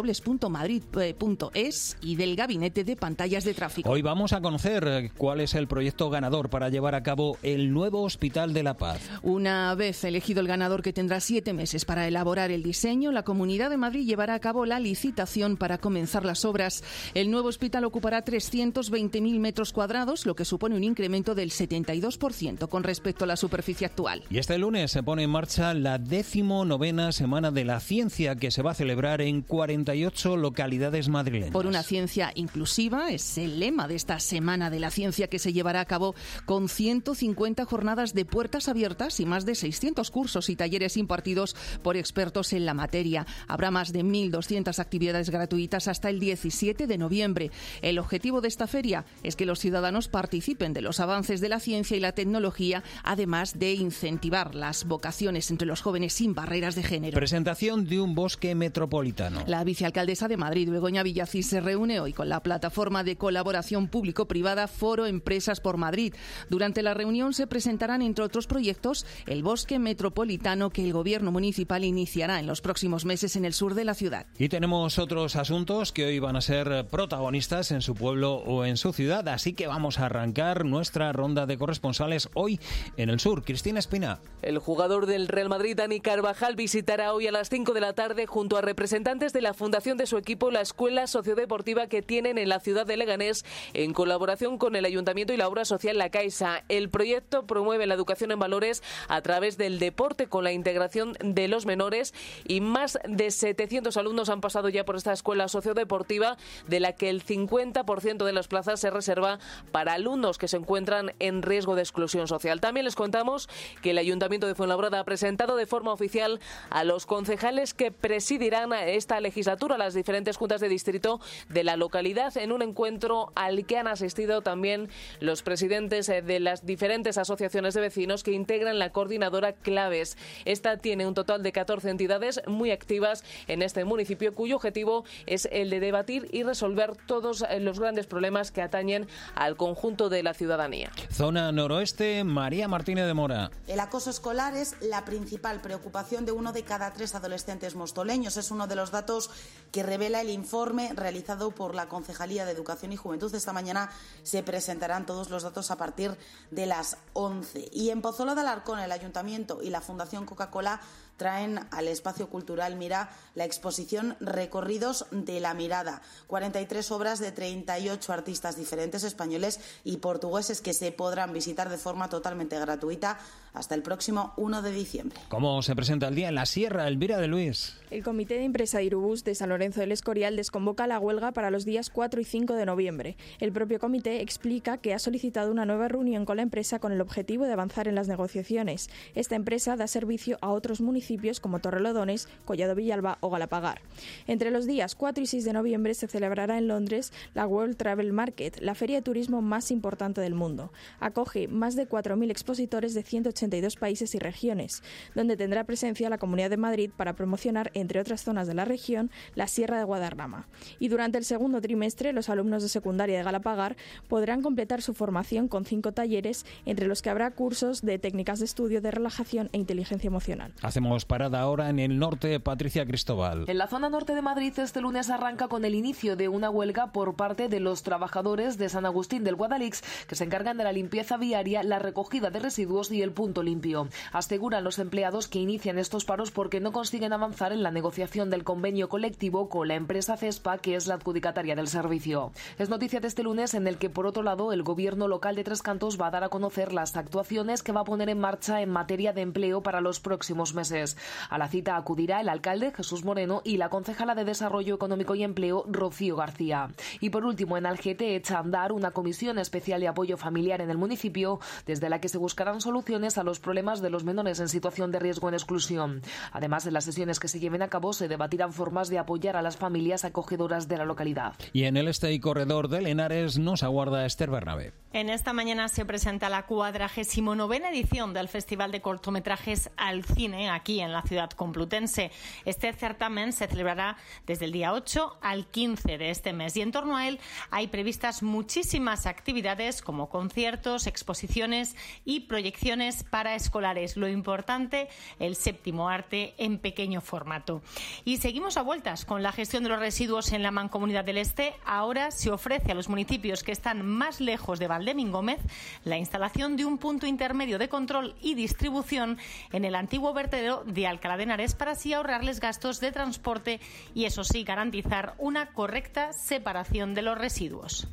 www.madrid.es y del Gabinete de Pantallas de Tráfico. Hoy vamos a conocer cuál es el proyecto ganador para llevar a cabo el nuevo Hospital de la Paz. Una vez elegido el ganador, que tendrá 7 meses para elaborar el diseño, la Comunidad de Madrid llevará a cabo la licitación para comenzar las obras. El nuevo hospital ocupará 320.000 metros cuadrados, lo que supone un incremento del 72% con respecto a la superficie actual. Y este lunes se pone en marcha la 19ª Semana de la Ciencia, que se va a celebrar en 48 localidades madrileñas. Por una ciencia inclusiva es el lema de esta Semana de la Ciencia, que se llevará a cabo con 150 jornadas de puertas abiertas y más de 600 cursos y talleres impartidos por expertos en la materia. Habrá más de 1.200 actividades gratuitas hasta el 17 de noviembre. El objetivo de esta feria es que los ciudadanos participen de los avances de la ciencia y la tecnología, además de incentivar las vocaciones entre los jóvenes sin barreras de género. Presentación de un bosque metropolitano. La vicealcaldesa de Madrid, Begoña Villacís, se reúne hoy con la plataforma de colaboración público-privada Foro Empresas por Madrid. Durante la reunión se presentarán, entre otros proyectos, el bosque metropolitano que el gobierno municipal iniciará en los próximos meses en el sur de la ciudad. Y tenemos otros asuntos que hoy van a ser protagonistas en su pueblo o en su ciudad, así que vamos a arrancar nuestra ronda de corresponsales hoy en el sur. Cristina Espina. El jugador del Real Madrid, Dani Carvajal, visitará hoy a las 5 de la tarde junto a representantes de la fundación de su equipo la escuela sociodeportiva que tienen en la ciudad de Leganés en colaboración con el Ayuntamiento y la obra social La Caixa. El proyecto promueve la educación en valores a través del deporte con la integración de los menores y más de 700 alumnos han pasado ya por esta escuela sociodeportiva, de la que el 50% de las plazas se reserva para alumnos que se encuentran en riesgo de exclusión social. También les contamos que el Ayuntamiento de Fuenlabrada ha presentado de forma oficial a los concejales que presidirán esta legislatura las diferentes juntas de distrito de la localidad, en un encuentro al que han asistido también los presidentes de las diferentes asociaciones de vecinos que integran la coordinadora Claves. Esta tiene un total de 14 entidades muy activas en este municipio, cuyo objetivo es el de debatir y resolver todos los grandes problemas que atañen al conjunto de la ciudadanía. Zona noroeste, María Martínez de Mora. El acoso escolar es la principal preocupación de 1 de cada 3 adolescentes mostoleños. Es uno de los datos que revela el informe realizado por la Concejalía de Educación y Juventud. Esta mañana se presentarán todos los datos a partir de las 11. Y en Pozuelo de Alarcón, el Ayuntamiento y la Fundación Coca-Cola traen al espacio cultural Mira la exposición Recorridos de la Mirada. 43 obras de 38 artistas diferentes, españoles y portugueses, que se podrán visitar de forma totalmente gratuita hasta el próximo 1 de diciembre. ¿Cómo se presenta el día en la Sierra, Elvira de Luis? El Comité de Empresa de Irubús de San Lorenzo del Escorial desconvoca la huelga para los días 4 y 5 de noviembre. El propio comité explica que ha solicitado una nueva reunión con la empresa con el objetivo de avanzar en las negociaciones. Esta empresa da servicio a otros municipios como Torrelodones, Collado Villalba o Galapagar. Entre los días 4 y 6 de noviembre se celebrará en Londres la World Travel Market, la feria de turismo más importante del mundo. Acoge más de 4.000 expositores de 182 países y regiones, donde tendrá presencia la Comunidad de Madrid para promocionar, entre otras zonas de la región, la Sierra de Guadarrama. Y durante el segundo trimestre, los alumnos de secundaria de Galapagar podrán completar su formación con 5 talleres, entre los que habrá cursos de técnicas de estudio, de relajación e inteligencia emocional. Hacemos parada ahora en el norte. Patricia Cristóbal. En la zona norte de Madrid, este lunes arranca con el inicio de una huelga por parte de los trabajadores de San Agustín del Guadalix, que se encargan de la limpieza viaria, la recogida de residuos y el punto limpio. Aseguran los empleados que inician estos paros porque no consiguen avanzar en la negociación del convenio colectivo con la empresa CESPA, que es la adjudicataria del servicio. Es noticia de este lunes en el que, por otro lado, el gobierno local de Tres Cantos va a dar a conocer las actuaciones que va a poner en marcha en materia de empleo para los próximos meses. A la cita acudirá el alcalde Jesús Moreno y la concejala de Desarrollo Económico y Empleo Rocío García. Y por último, en Algete echa a andar una comisión especial de apoyo familiar en el municipio, desde la que se buscarán soluciones a los problemas de los menores en situación de riesgo en exclusión. Además, en las sesiones que se lleven a cabo se debatirán formas de apoyar a las familias acogedoras de la localidad. Y en el este y corredor de Henares nos aguarda Esther Bernabé. En esta mañana se presenta la 49ª edición del Festival de Cortometrajes al Cine aquí en la ciudad complutense. Este certamen se celebrará desde el día 8 al 15 de este mes y en torno a él hay previstas muchísimas actividades como conciertos, exposiciones y proyecciones para escolares. Lo importante, el séptimo arte en pequeño formato. Y seguimos a vueltas con la gestión de los residuos en la Mancomunidad del Este. Ahora se ofrece a los municipios que están más lejos de Valdemín-Gómez la instalación de un punto intermedio de control y distribución en el antiguo vertedero de Alcalá de Henares para así ahorrarles gastos de transporte y, eso sí, garantizar una correcta separación de los residuos.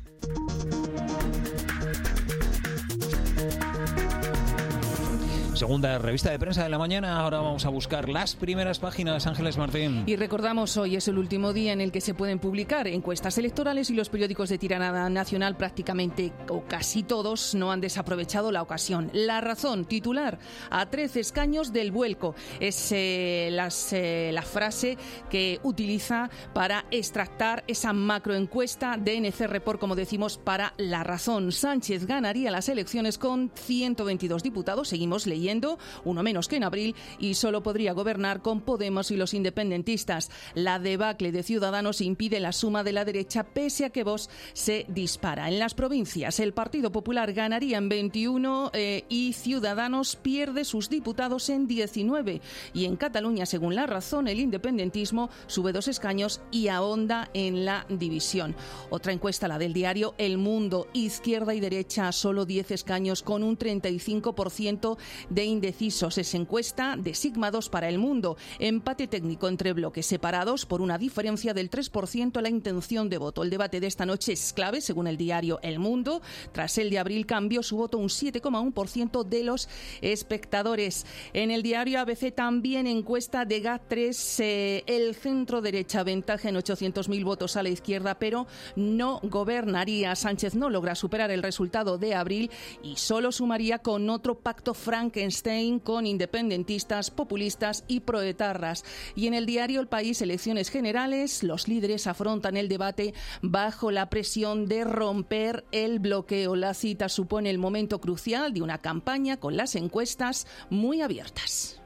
Segunda revista de prensa de la mañana. Ahora vamos a buscar las primeras páginas. Ángeles Martín. Y recordamos, hoy es el último día en el que se pueden publicar encuestas electorales y los periódicos de tirada nacional, prácticamente o casi todos, no han desaprovechado la ocasión. La Razón, titular: a 13 escaños del vuelco. Es la frase que utiliza para extractar esa macroencuesta de NC Report, como decimos, para La Razón. Sánchez ganaría las elecciones con 122 diputados. Seguimos leyendo, uno menos que en abril, y solo podría gobernar con Podemos y los independentistas. La debacle de Ciudadanos impide la suma de la derecha, pese a que Vox se dispara. En las provincias, el Partido Popular ganaría en 21 y Ciudadanos pierde sus diputados en 19. Y en Cataluña, según La Razón, el independentismo sube 2 escaños y ahonda en la división. Otra encuesta, la del diario El Mundo: izquierda y derecha, solo 10 escaños con un 35% de indecisos. Es encuesta de Sigma 2 para El Mundo. Empate técnico entre bloques separados por una diferencia del 3% la intención de voto. El debate de esta noche es clave, según el diario El Mundo. Tras el de abril cambió su voto un 7,1% de los espectadores. En el diario ABC también encuesta de GAT3. El centro derecha ventaja en 800.000 votos a la izquierda, pero no gobernaría. Sánchez no logra superar el resultado de abril y solo sumaría con otro pacto Frankenstein con independentistas, populistas y proetarras. Y en el diario El País, elecciones generales, los líderes afrontan el debate bajo la presión de romper el bloqueo. La cita supone el momento crucial de una campaña con las encuestas muy abiertas.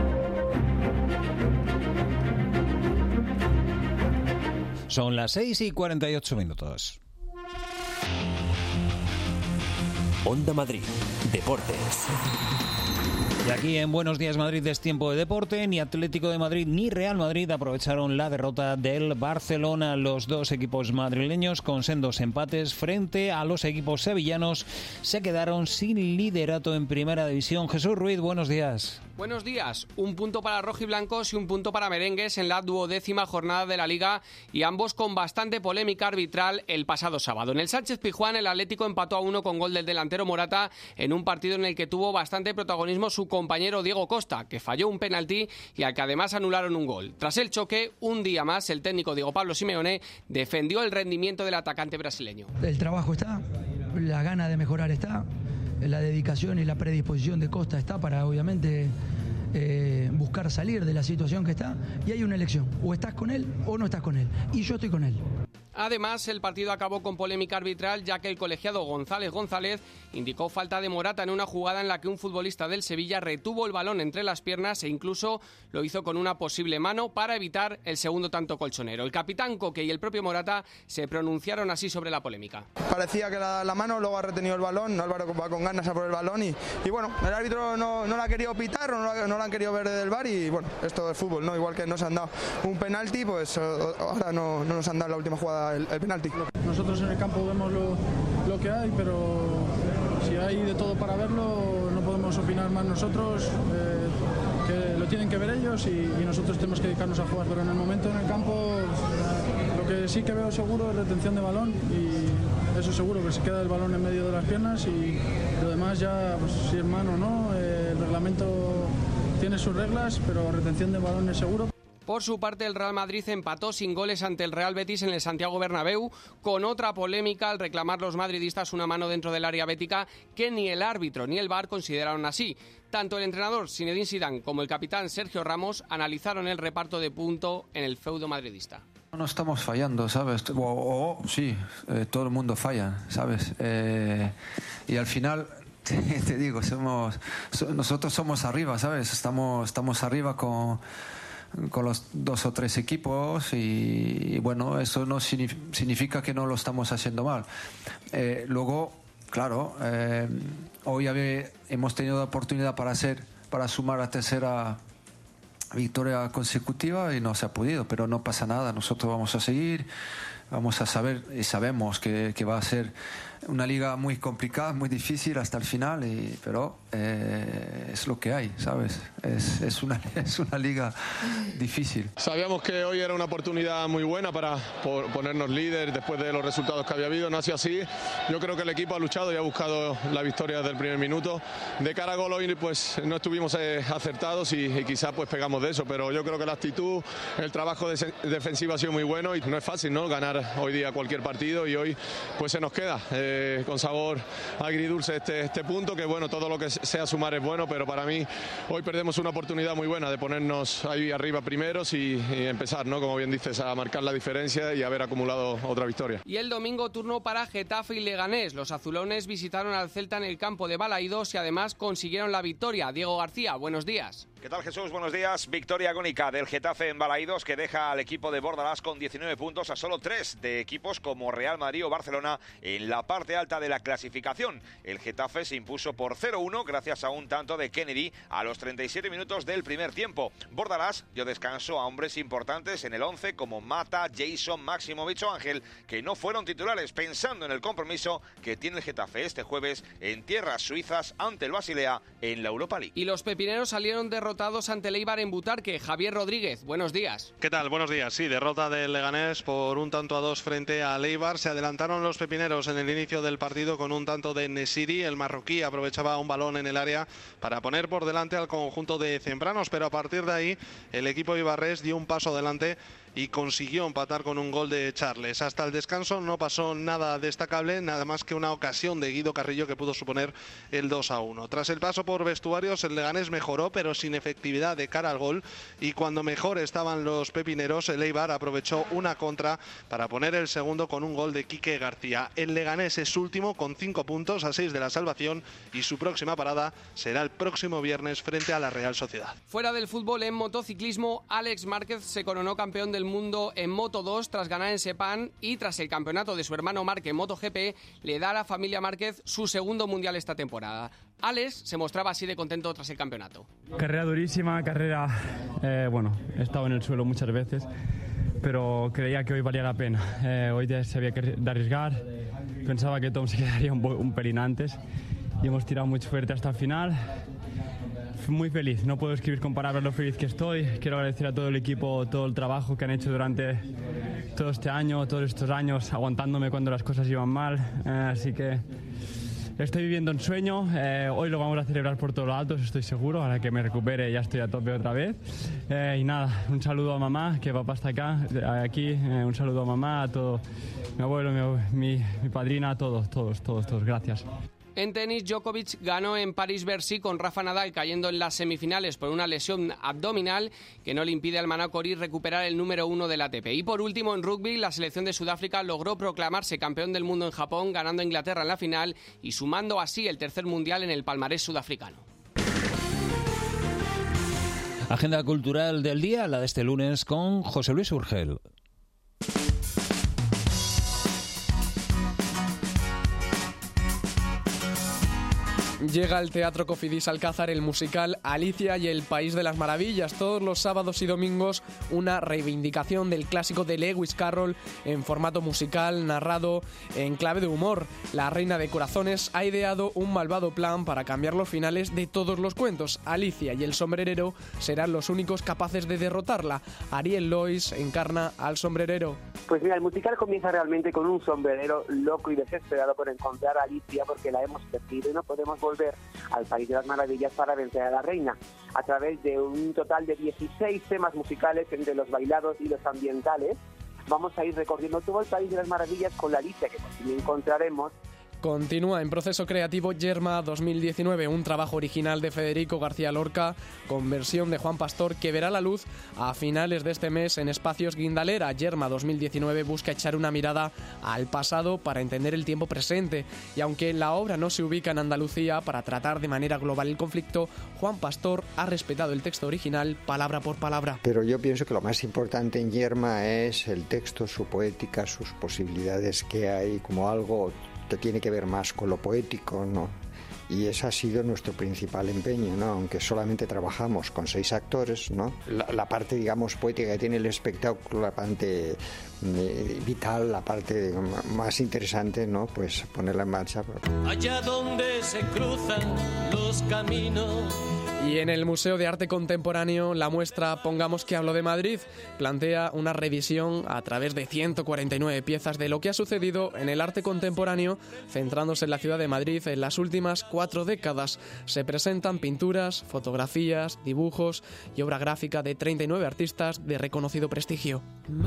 Son las 6:48. Onda Madrid, Deportes. Y aquí en Buenos Días Madrid es tiempo de deporte. Ni Atlético de Madrid ni Real Madrid aprovecharon la derrota del Barcelona. Los dos equipos madrileños, con sendos empates frente a los equipos sevillanos, se quedaron sin liderato en Primera División. Jesús Ruiz, buenos días. Buenos días. Un punto para rojiblancos y un punto para merengues en la 12ª jornada de la Liga, y ambos con bastante polémica arbitral el pasado sábado. En el Sánchez-Pizjuán, el Atlético empató a 1 con gol del delantero Morata en un partido en el que tuvo bastante protagonismo su compañero Diego Costa, que falló un penalti y al que además anularon un gol. Tras el choque, un día más, el técnico Diego Pablo Simeone defendió el rendimiento del atacante brasileño. El trabajo está, la gana de mejorar está, la dedicación y la predisposición de Costa está para, obviamente, buscar salir de la situación que está, y hay una elección, o estás con él o no estás con él, y yo estoy con él. Además, el partido acabó con polémica arbitral, ya que el colegiado González indicó falta de Morata en una jugada en la que un futbolista del Sevilla retuvo el balón entre las piernas e incluso lo hizo con una posible mano para evitar el segundo tanto colchonero. El capitán Coque y el propio Morata se pronunciaron así sobre la polémica. Parecía que la mano, luego ha retenido el balón, Álvaro va con ganas a por el balón y bueno, el árbitro no la ha querido pitar o no la han querido ver desde el VAR y bueno, esto es fútbol, ¿no? Igual que nos han dado un penalti, pues ahora no nos han dado la última jugada el penalti. Nosotros en el campo vemos lo que hay, pero si hay de todo para verlo, no podemos opinar más nosotros, que lo tienen que ver ellos y nosotros tenemos que dedicarnos a jugar, pero en el momento en el campo lo que sí que veo seguro es retención de balón y eso seguro, que se queda el balón en medio de las piernas y lo demás ya, pues, si es mano o no, el reglamento tiene sus reglas, pero retención de balón es seguro. Por su parte, el Real Madrid empató sin goles ante el Real Betis en el Santiago Bernabéu, con otra polémica al reclamar los madridistas una mano dentro del área bética que ni el árbitro ni el VAR consideraron así. Tanto el entrenador Zinedine Zidane como el capitán Sergio Ramos analizaron el reparto de punto en el feudo madridista. No estamos fallando, ¿sabes? Sí, todo el mundo falla, ¿sabes? Y al final, te digo, nosotros somos arriba, ¿sabes? Estamos arriba con los 2 o 3 equipos y bueno, eso no significa que no lo estamos haciendo mal. Luego, claro, hoy hemos tenido la oportunidad para sumar la tercera victoria consecutiva y no se ha podido, pero no pasa nada, nosotros vamos a seguir, vamos a saber y sabemos que va a ser una liga muy complicada, muy difícil hasta el final, pero es lo que hay, ¿sabes? Es una liga difícil. Sabíamos que hoy era una oportunidad muy buena para ponernos líder después de los resultados que había habido, no ha sido así. Yo creo que el equipo ha luchado y ha buscado la victoria desde el primer minuto. De cara a gol hoy pues no estuvimos acertados y quizás pues pegamos de eso, pero yo creo que la actitud, el trabajo defensivo ha sido muy bueno y no es fácil, ¿no? Ganar hoy día cualquier partido y hoy pues se nos queda con sabor agridulce este punto, que bueno, todo lo que sea sumar es bueno, pero para mí hoy perdemos una oportunidad muy buena de ponernos ahí arriba primeros y empezar, ¿no? Como bien dices, a marcar la diferencia y haber acumulado otra victoria. Y el domingo turno para Getafe y Leganés. Los azulones visitaron al Celta en el campo de Balaídos y además consiguieron la victoria. Diego García, buenos días. ¿Qué tal, Jesús? Buenos días. Victoria agónica del Getafe en Balaídos, que deja al equipo de Bordalás con 19 puntos a solo 3 de equipos como Real Madrid o Barcelona en la parte alta de la clasificación. El Getafe se impuso por 0-1 gracias a un tanto de Kennedy a los 37 minutos del primer tiempo. Bordalás dio descanso a hombres importantes en el 11 como Mata, Jason, Maximovic o Ángel, que no fueron titulares, pensando en el compromiso que tiene el Getafe este jueves en tierras suizas ante el Basilea en la Europa League. Y los pepineros salieron derrotados ante el Eibar en Butarque. Javier Rodríguez, buenos días. ¿Qué tal? Buenos días. Sí, derrota del Leganés por 1-2 frente al Eibar. Se adelantaron los pepineros en el inicio del partido con un tanto de Nesiri. El marroquí aprovechaba un balón en el área para poner por delante al conjunto de Zembranos, pero a partir de ahí el equipo eibarrés dio un paso adelante y consiguió empatar con un gol de Charles. Hasta el descanso no pasó nada destacable, nada más que una ocasión de Guido Carrillo que pudo suponer el 2-1. Tras el paso por vestuarios, el Leganés mejoró, pero sin efectividad de cara al gol, y cuando mejor estaban los pepineros, el Eibar aprovechó una contra para poner el segundo con un gol de Quique García. El Leganés es último con 5 puntos a 6 de la salvación y su próxima parada será el próximo viernes frente a la Real Sociedad. Fuera del fútbol, en motociclismo, Alex Márquez se coronó campeón del mundo en Moto2 tras ganar en Sepang, y tras el campeonato de su hermano Marc en MotoGP le da a la familia Márquez su segundo mundial esta temporada. Alex se mostraba así de contento tras el campeonato. Carrera durísima, carrera, bueno, he estado en el suelo muchas veces, pero creía que hoy valía la pena. Hoy ya sabía que de arriesgar, pensaba que Tom se quedaría un pelín antes y hemos tirado muy fuerte hasta el final. Muy feliz, no puedo escribir con palabras lo feliz que estoy. Quiero agradecer a todo el equipo, todo el trabajo que han hecho durante todo este año, todos estos años, aguantándome cuando las cosas iban mal. Así que Estoy viviendo un sueño, hoy lo vamos a celebrar por todos los altos, estoy seguro, ahora que me recupere ya estoy a tope otra vez. Y nada, un saludo a mamá, que papá está aquí, un saludo a mamá, a todo, mi abuelo, mi padrina, a todos, gracias. En tenis, Djokovic ganó en París-Bercy con Rafa Nadal cayendo en las semifinales por una lesión abdominal que no le impide al manacorí recuperar el número 1 del ATP. Y por último, en rugby, la selección de Sudáfrica logró proclamarse campeón del mundo en Japón, ganando a Inglaterra en la final y sumando así el tercer mundial en el palmarés sudafricano. Agenda cultural del día, la de este lunes con José Luis Urgel. Llega al Teatro Cofidis Alcázar el musical Alicia y el País de las Maravillas. Todos los sábados y domingos una reivindicación del clásico de Lewis Carroll en formato musical, narrado en clave de humor. La Reina de Corazones ha ideado un malvado plan para cambiar los finales de todos los cuentos. Alicia y el sombrerero serán los únicos capaces de derrotarla. Ariel Lois encarna al sombrerero. Pues mira, el musical comienza realmente con un sombrerero loco y desesperado por encontrar a Alicia porque la hemos perdido y no podemos volver al País de las Maravillas para vencer a la reina. A través de un total de 16 temas musicales entre los bailados y los ambientales, vamos a ir recorriendo todo el País de las Maravillas con la Alicia que por fin encontraremos. Continúa en proceso creativo Yerma 2019, un trabajo original de Federico García Lorca con versión de Juan Pastor que verá la luz a finales de este mes en Espacios Guindalera. Yerma 2019 busca echar una mirada al pasado para entender el tiempo presente y aunque la obra no se ubica en Andalucía para tratar de manera global el conflicto, Juan Pastor ha respetado el texto original palabra por palabra. Pero yo pienso que lo más importante en Yerma es el texto, su poética, sus posibilidades que hay como algo que tiene que ver más con lo poético, ¿no? Y ese ha sido nuestro principal empeño, ¿no? Aunque solamente trabajamos con 6 actores, ¿no? La parte, digamos, poética que tiene el espectáculo, la parte vital, la parte más interesante, ¿no? Pues ponerla en marcha. Allá donde se cruzan los caminos. Y en el Museo de Arte Contemporáneo, la muestra Pongamos que hablo de Madrid plantea una revisión a través de 149 piezas de lo que ha sucedido en el arte contemporáneo, centrándose en la ciudad de Madrid en las últimas 4 décadas. Se presentan pinturas, fotografías, dibujos y obra gráfica de 39 artistas de reconocido prestigio.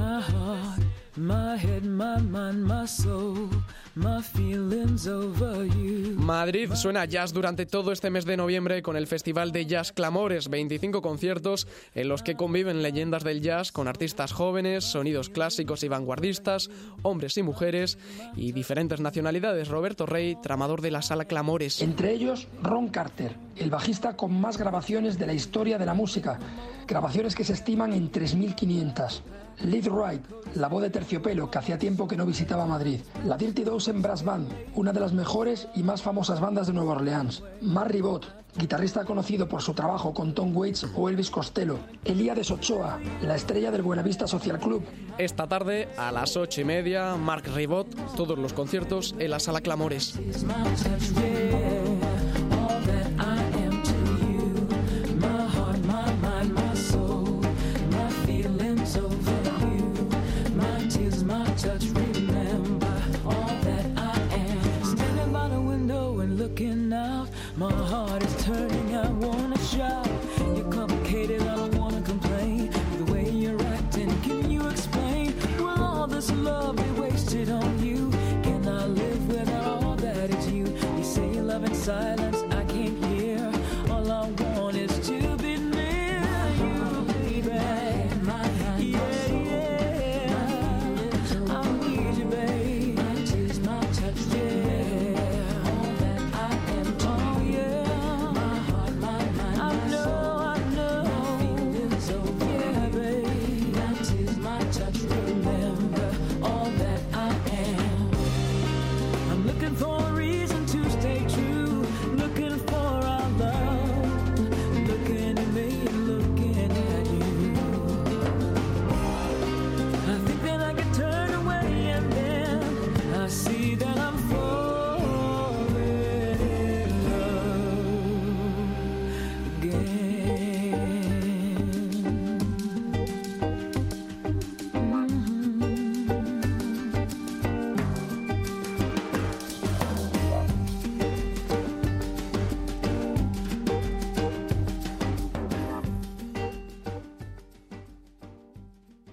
Madrid suena jazz durante todo este mes de noviembre con el Festival de Jazz Clamores, 25 conciertos en los que conviven leyendas del jazz con artistas jóvenes, sonidos clásicos y vanguardistas, hombres y mujeres y diferentes nacionalidades. Roberto Rey, tramador de la Sala Clamores. Entre ellos, Ron Carter, el bajista con más grabaciones de la historia de la música, grabaciones que se estiman en 3.500. Lead Wright, la voz de Terciopelo, que hacía tiempo que no visitaba Madrid. La Dirty Dozen Brass Band, una de las mejores y más famosas bandas de Nueva Orleans. Mark Ribot, guitarrista conocido por su trabajo con Tom Waits o Elvis Costello. Elías Ochoa, la estrella del Buenavista Social Club. Esta tarde, a las 8:30, Mark Ribot, todos los conciertos en la Sala Clamores. My heart is turning, I wanna shout. You're complicated, I don't wanna complain. The way you're acting, can you explain? Will all this love be wasted on you? Can I live without all that is you? You say you love in silence, I can't hear. All I want is to be near you, baby. Yeah, yeah. I need you, babe. My tears, my touch, yeah. All that I am to you.